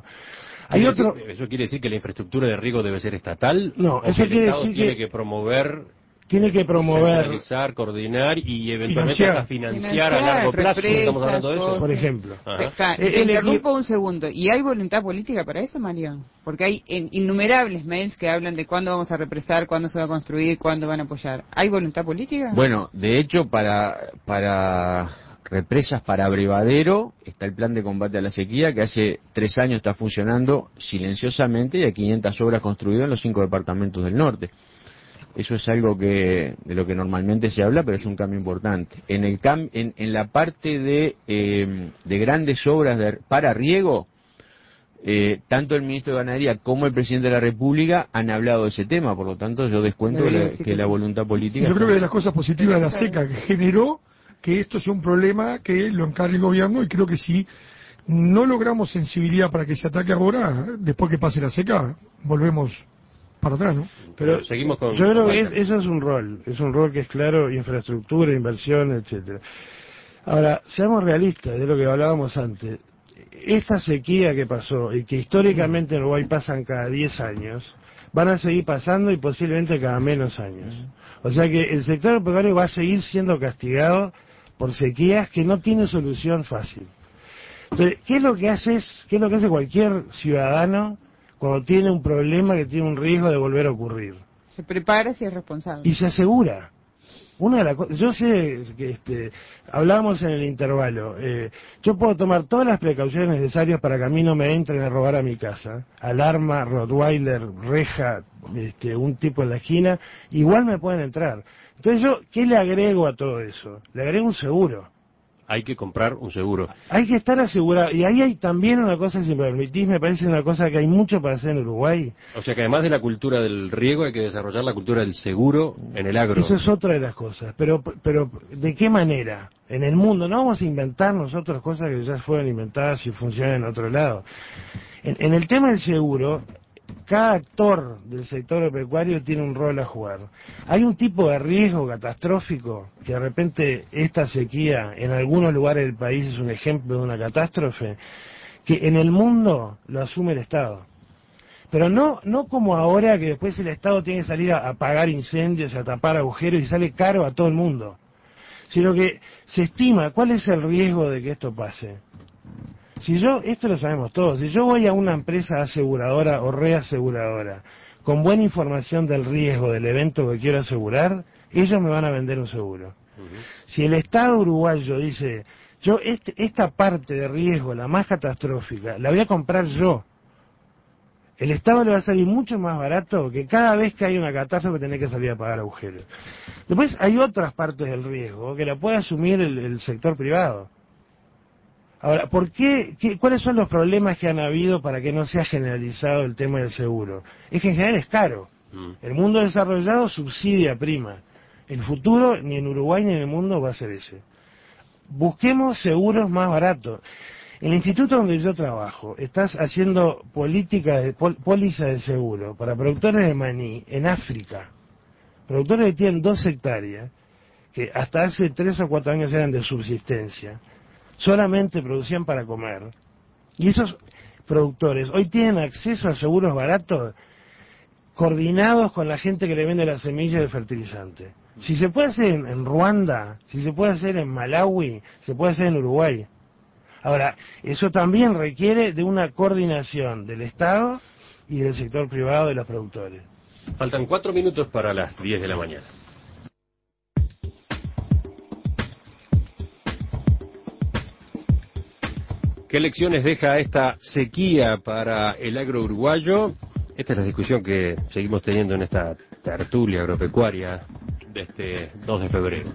¿Eso quiere decir que la infraestructura de riego debe ser estatal? No, eso quiere decir tiene que promover... Tiene que promover, centralizar, coordinar y eventualmente hasta financiar a largo plazo. Estamos hablando de eso. Por ejemplo. Te interrumpo un segundo. ¿Y hay voluntad política para eso, Mario? Porque hay innumerables mails que hablan de cuándo vamos a represar, cuándo se va a construir, cuándo van a apoyar. ¿Hay voluntad política? Bueno, de hecho, para represas para abrevadero está el plan de combate a la sequía que hace 3 años está funcionando silenciosamente y hay 500 obras construidas en los 5 departamentos del norte. Eso es algo de lo que normalmente se habla, pero es un cambio importante. En la parte de grandes obras para riego, tanto el ministro de Ganadería como el presidente de la República han hablado de ese tema, por lo tanto yo descuento que la voluntad política... Yo creo que de las cosas positivas de la seca que generó que esto sea un problema que lo encargue el gobierno, y creo que si no logramos sensibilidad para que se ataque ahora, después que pase la seca, volvemos para atrás, ¿no? Pero seguimos con... Yo creo que eso es un rol que es claro, infraestructura, inversión, etcétera. Ahora, seamos realistas de lo que hablábamos antes. Esta sequía que pasó y que históricamente en Uruguay pasan cada 10 años, van a seguir pasando y posiblemente cada menos años. O sea que el sector pecuario va a seguir siendo castigado por sequías que no tienen solución fácil. Entonces, ¿qué es lo que hace cualquier ciudadano cuando tiene un problema que tiene un riesgo de volver a ocurrir? Se prepara si es responsable. Y se asegura. Una de las cosas, yo sé que hablábamos en el intervalo, yo puedo tomar todas las precauciones necesarias para que a mí no me entren a robar a mi casa, alarma, rottweiler, reja, un tipo en la esquina, igual me pueden entrar. Entonces ¿qué le agrego a todo eso? Le agrego un seguro. hay que comprar un seguro. Hay que estar asegurado. Y ahí hay también una cosa, si me permitís, me parece una cosa que hay mucho para hacer en Uruguay. O sea que además de la cultura del riego hay que desarrollar la cultura del seguro en el agro. Eso es otra de las cosas. Pero ¿de qué manera? En el mundo, no vamos a inventar nosotros cosas que ya fueron inventadas y funcionan en otro lado. En el tema del seguro, cada actor del sector agropecuario tiene un rol a jugar. Hay un tipo de riesgo catastrófico, que de repente esta sequía en algunos lugares del país es un ejemplo de una catástrofe, que en el mundo lo asume el Estado. Pero no como ahora, que después el Estado tiene que salir a apagar incendios, a tapar agujeros y sale caro a todo el mundo, sino que se estima cuál es el riesgo de que esto pase. Si yo, esto lo sabemos todos, si yo voy a una empresa aseguradora o reaseguradora con buena información del riesgo del evento que quiero asegurar, ellos me van a vender un seguro. Si el Estado uruguayo dice, yo esta parte de riesgo, la más catastrófica, la voy a comprar yo, el Estado le va a salir mucho más barato que cada vez que hay una catástrofe tener que salir a pagar agujeros. Después hay otras partes del riesgo que la puede asumir el sector privado. Ahora, ¿cuáles son los problemas que han habido para que no sea generalizado el tema del seguro? Es que en general es caro. El mundo desarrollado subsidia prima. El futuro, ni en Uruguay ni en el mundo, va a ser ese. Busquemos seguros más baratos. En el instituto donde yo trabajo, estás haciendo póliza de seguro para productores de maní en África. Productores que tienen 2 hectáreas, que hasta hace 3 o 4 años eran de subsistencia. Solamente producían para comer. Y esos productores hoy tienen acceso a seguros baratos coordinados con la gente que le vende las semillas de fertilizante. Si se puede hacer en Ruanda, si se puede hacer en Malawi, se puede hacer en Uruguay. Ahora, eso también requiere de una coordinación del Estado y del sector privado de los productores. Faltan 4 minutos para las 10 de la mañana. ¿Qué lecciones deja esta sequía para el agro uruguayo? Esta es la discusión que seguimos teniendo en esta tertulia agropecuaria de este 2 de febrero.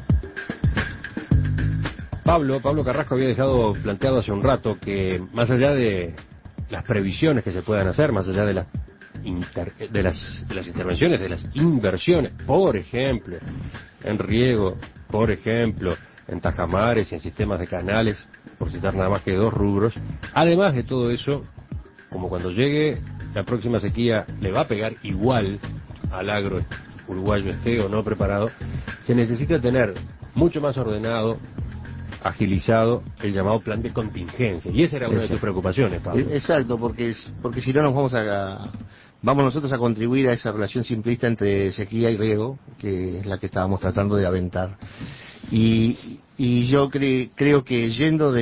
Pablo Carrasco había dejado planteado hace un rato que más allá de las previsiones que se puedan hacer, más allá de las intervenciones, de las inversiones, por ejemplo, en riego, por ejemplo, en tajamares y en sistemas de canales, por citar nada más que 2 rubros. Además de todo eso, como cuando llegue la próxima sequía le va a pegar igual al agro uruguayo, esté o no preparado, se necesita tener mucho más ordenado, agilizado el llamado plan de contingencia. Y esa era una de tus preocupaciones, Pablo. Exacto, porque si no nos vamos nosotros a contribuir a esa relación simplista entre sequía y riego, que es la que estábamos tratando de aventar. Y yo creo que yendo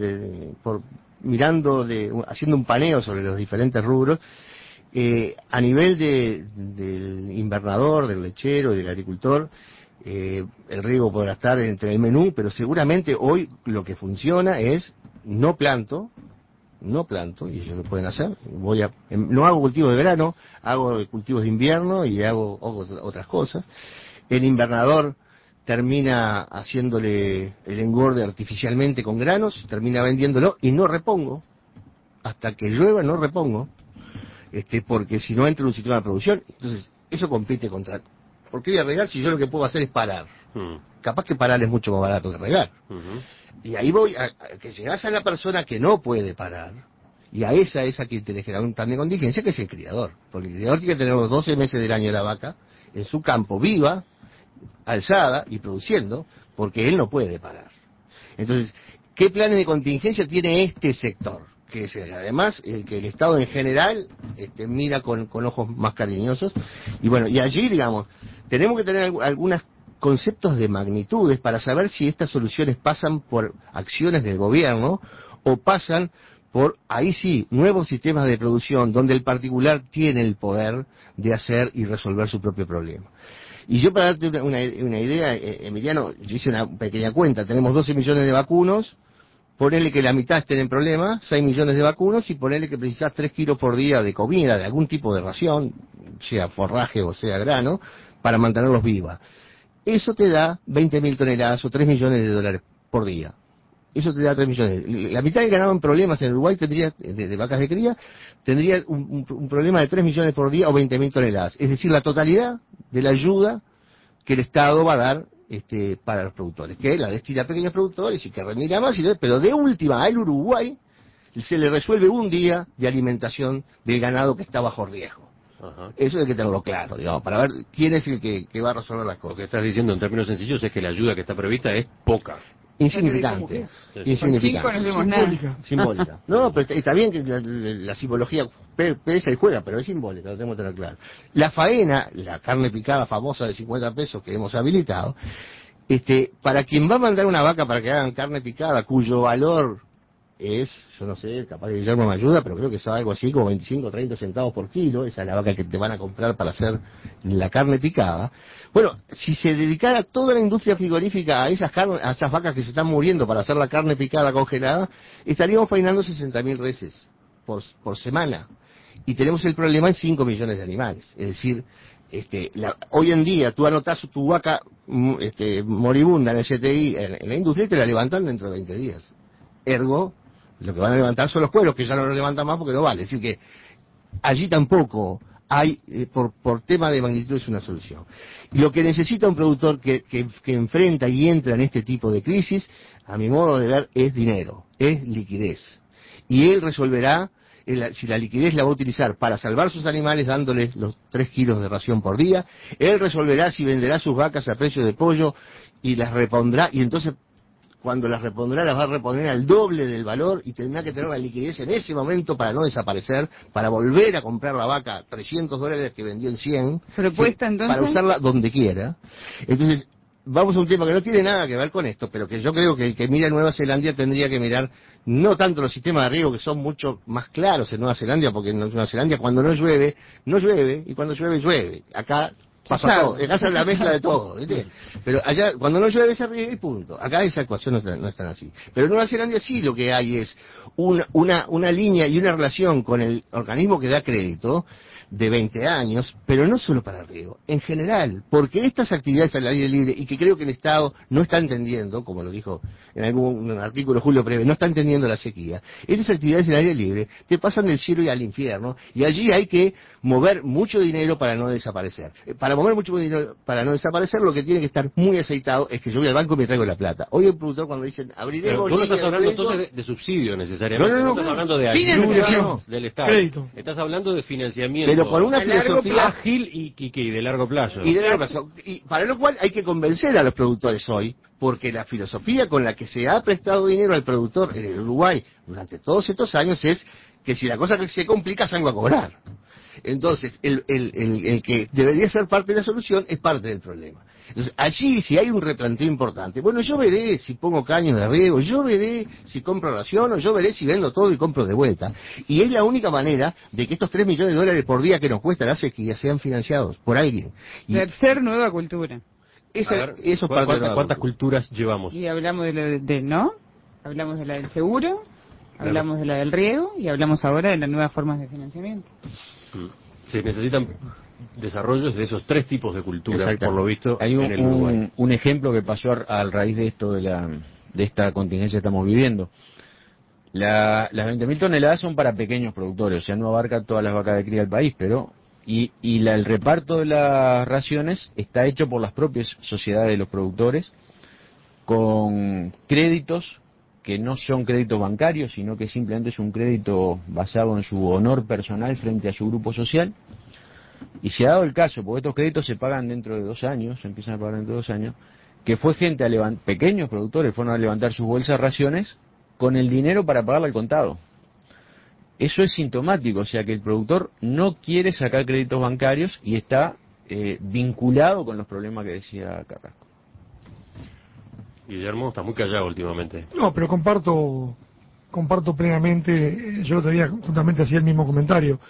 haciendo un paneo sobre los diferentes rubros, a nivel del invernador, del lechero, del agricultor, el riego podrá estar entre el menú, pero seguramente hoy lo que funciona es no planto, y ellos lo pueden hacer. No hago cultivos de verano, hago cultivos de invierno y hago otras cosas. El invernador termina haciéndole el engorde artificialmente con granos, termina vendiéndolo y no repongo. Hasta que llueva no repongo, porque si no entra en un sistema de producción, entonces eso compite contra... ¿Por qué voy a regar si yo lo que puedo hacer es parar? Capaz que parar es mucho más barato que regar. Y ahí voy a que llegás a la persona que no puede parar, y a esa es a quien tenés que dar un plan de contingencia, que es el criador. Porque el criador tiene que tener los 12 meses del año de la vaca en su campo viva, alzada y produciendo, porque él no puede parar. Entonces, ¿qué planes de contingencia tiene este sector? Que es además el que el Estado en general mira con ojos más cariñosos. Y bueno, y allí, digamos, tenemos que tener algunos conceptos de magnitudes para saber si estas soluciones pasan por acciones del gobierno o pasan por, ahí sí, nuevos sistemas de producción donde el particular tiene el poder de hacer y resolver su propio problema. Y yo, para darte una idea, Emiliano, yo hice una pequeña cuenta. Tenemos 12 millones de vacunos, ponele que la mitad estén en problemas, 6 millones de vacunos, y ponele que precisás 3 kilos por día de comida, de algún tipo de ración, sea forraje o sea grano, para mantenerlos vivas. Eso te da 20.000 toneladas o 3 millones de dólares por día. Eso te da 3 millones. La mitad del ganado en problemas en Uruguay tendría, de vacas de cría, tendría un problema de 3 millones por día o 20.000 toneladas. Es decir, la totalidad de la ayuda que el Estado va a dar para los productores, que la destina a pequeños productores y que remira más, pero de última al Uruguay se le resuelve un día de alimentación del ganado que está bajo riesgo. Ajá. Eso hay que tenerlo claro, digamos, para ver quién es el que va a resolver las Lo cosas. que estás diciendo en términos sencillos es que la ayuda que está prevista es poca. Insignificante. Con 5 no Insignificante. hacemos nada. Simbólica. No, pero está bien que la simbología pesa y juega, pero es simbólica, lo tenemos que tener claro. La faena, la carne picada famosa de 50 pesos que hemos habilitado, para quien va a mandar una vaca para que hagan carne picada, cuyo valor es, yo no sé, capaz que Guillermo me ayuda, pero creo que es algo así como 25 o 30 centavos por kilo, esa es la vaca que te van a comprar para hacer la carne picada. Bueno, si se dedicara toda la industria frigorífica a esas vacas que se están muriendo para hacer la carne picada congelada, estaríamos faenando 60.000 reses por semana. Y tenemos el problema en 5 millones de animales. Es decir, hoy en día tú anotás tu vaca moribunda en el CTI, en la industria, y te la levantan dentro de 20 días. Ergo, lo que van a levantar son los cueros, que ya no lo levantan más porque no vale. Es decir que allí tampoco hay, por tema de magnitud, es una solución. Y lo que necesita un productor que enfrenta y entra en este tipo de crisis, a mi modo de ver, es dinero, es liquidez. Y él resolverá si la liquidez la va a utilizar para salvar sus animales dándoles los 3 kilos de ración por día. Él resolverá si venderá sus vacas a precio de pollo y las repondrá, y entonces cuando las repondrá, las va a reponer al doble del valor y tendrá que tener la liquidez en ese momento para no desaparecer, para volver a comprar la vaca a $300 que vendió en 100, ¿Propuesta entonces? para usarla donde quiera. Entonces, vamos a un tema que no tiene nada que ver con esto, pero que yo creo que el que mira Nueva Zelanda tendría que mirar no tanto los sistemas de riego, que son mucho más claros en Nueva Zelanda, porque en Nueva Zelanda cuando no llueve, no llueve, y cuando llueve, llueve. Acá pasa todo, acá es la mezcla de todo, ¿viste? Pero allá, cuando no llueve, se riega y punto. Acá esa ecuación no es tan así. Pero en Nueva Zelanda sí lo que hay es una línea y una relación con el organismo que da crédito de 20 años, pero no solo para el riego, en general, porque estas actividades al aire libre, y que creo que el Estado no está entendiendo, como lo dijo en algún artículo Julio Preve, no está entendiendo la sequía, estas actividades al aire libre te pasan del cielo y al infierno, y allí hay que mover mucho dinero para no desaparecer. Para mover mucho dinero para no desaparecer, lo que tiene que estar muy aceitado es que yo voy al banco y me traigo la plata. Hoy el productor, cuando dicen abriremos... Pero tú no estás líneas de hablando crédito, entonces de subsidio necesariamente, No, estás hablando de Financiación. ayuda del Estado. Crédito. Estás hablando de financiamiento. pero con una A largo filosofía ágil y de largo plazo. y de largo plazo. Y para lo cual hay que convencer a los productores hoy, porque la filosofía con la que se ha prestado dinero al productor en el Uruguay durante todos estos años es que si la cosa que se complica, salgo a cobrar. Entonces, el que debería ser parte de la solución es parte del problema. Entonces, allí, si hay un replanteo importante, bueno, yo veré si pongo caños de riego, yo veré si compro ración, o yo veré si vendo todo y compro de vuelta. Y es la única manera de que estos 3 millones de dólares por día que nos cuesta la sequía sean financiados por alguien. Y Tercer nueva cultura. eso A ver, es parte de la ¿cuántas culturas llevamos? Y hablamos ¿no? Hablamos de la del seguro, hablamos de la del riego y hablamos ahora de las nuevas formas de financiamiento. Se necesitan desarrollos de esos 3 tipos de cultura, Exactamente. por lo visto, Hay en el Uruguay. un ejemplo que pasó a raíz de esto de esta contingencia que estamos viviendo. Las 20.000 toneladas son para pequeños productores, o sea, no abarca todas las vacas de cría del país, pero el reparto de las raciones está hecho por las propias sociedades de los productores con créditos que no son créditos bancarios, sino que simplemente es un crédito basado en su honor personal frente a su grupo social. Y se ha dado el caso, porque estos créditos se pagan dentro de 2 años, se empiezan a pagar dentro de 2 años, que fue gente pequeños productores fueron a levantar sus bolsas de raciones con el dinero para pagarle al contado. Eso es sintomático, o sea que el productor no quiere sacar créditos bancarios y está vinculado con los problemas que decía Carrasco. Guillermo está muy callado últimamente. No, pero comparto plenamente, yo todavía justamente hacía el mismo comentario.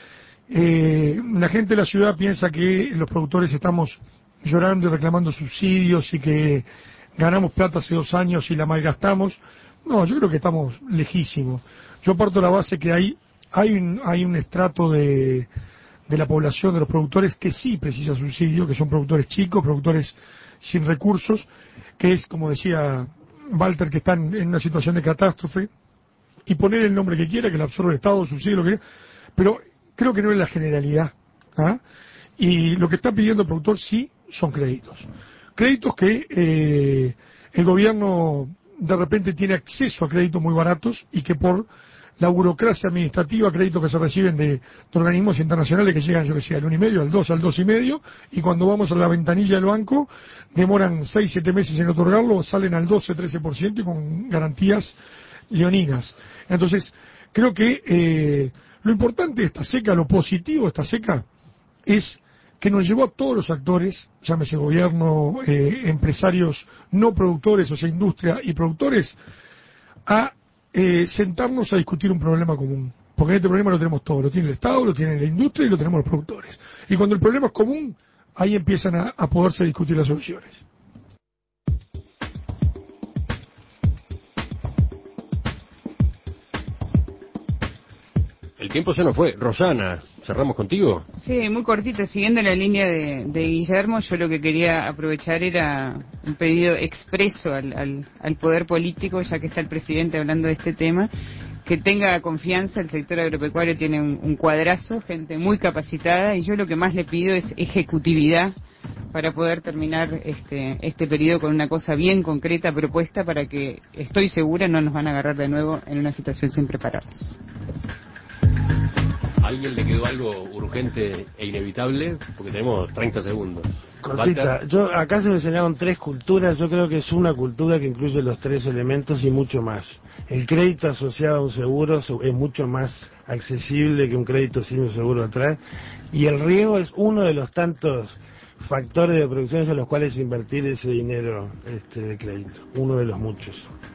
La gente de la ciudad piensa que los productores estamos llorando y reclamando subsidios y que ganamos plata hace 2 años y la malgastamos. No, yo creo que estamos lejísimos. Yo parto de la base que hay un estrato de la población, de los productores, que sí precisa subsidio, que son productores chicos, productores sin recursos, que es, como decía Walter, que están en una situación de catástrofe, y poner el nombre que quiera, que la absorbe el Estado, subsidio, lo que quiera, pero creo que no es la generalidad. ¿Ah? Y lo que está pidiendo el productor sí son créditos. Créditos que el gobierno de repente tiene acceso a créditos muy baratos y que por la burocracia administrativa, créditos que se reciben de organismos internacionales que llegan, yo decía, al 1,5, al 2, al 2,5, y cuando vamos a la ventanilla del banco demoran 6, 7 meses en otorgarlo, salen al 12, 13% y con garantías leoninas. Entonces, creo que lo importante de esta seca, lo positivo de esta seca, es que nos llevó a todos los actores, llámese gobierno, empresarios no productores, o sea, industria y productores, a sentarnos a discutir un problema común. Porque este problema lo tenemos todos, lo tiene el Estado, lo tiene la industria y lo tenemos los productores. Y cuando el problema es común, ahí empiezan a poderse discutir las soluciones. El tiempo se nos fue. Rosana, ¿cerramos contigo? Sí, muy cortito, siguiendo la línea de Guillermo, yo lo que quería aprovechar era un pedido expreso al poder político, ya que está el presidente hablando de este tema, que tenga confianza. El sector agropecuario tiene un cuadrazo, gente muy capacitada, y yo lo que más le pido es ejecutividad para poder terminar este periodo con una cosa bien concreta, propuesta, para que, estoy segura, no nos van a agarrar de nuevo en una situación sin prepararnos. ¿A alguien le quedó algo urgente e inevitable? Porque tenemos 30 segundos. Cortita, acá se mencionaron 3 culturas, yo creo que es una cultura que incluye los 3 elementos y mucho más. El crédito asociado a un seguro es mucho más accesible que un crédito sin un seguro atrás, y el riego es uno de los tantos factores de producción en los cuales invertir ese dinero de crédito, uno de los muchos.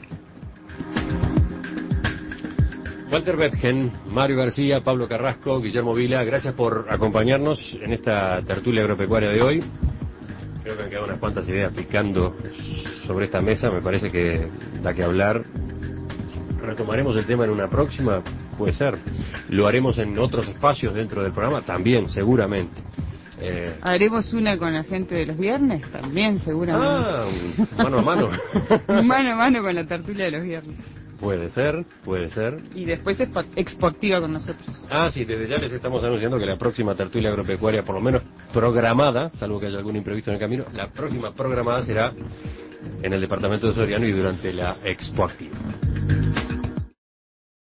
Walter Betgen, Mario García, Pablo Carrasco, Guillermo Vila, gracias por acompañarnos en esta tertulia agropecuaria de hoy. Creo que han quedado unas cuantas ideas picando sobre esta mesa, me parece que da que hablar. ¿Retomaremos el tema en una próxima? Puede ser. ¿Lo haremos en otros espacios dentro del programa? También, seguramente. ¿Haremos una con la gente de los viernes? También, seguramente. Mano a mano. Mano a mano con la tertulia de los viernes. Puede ser, puede ser. Y después es exportiva con nosotros. Sí, desde ya les estamos anunciando que la próxima tertulia agropecuaria, por lo menos programada, salvo que haya algún imprevisto en el camino, la próxima programada será en el departamento de Soriano y durante la Expo Activa.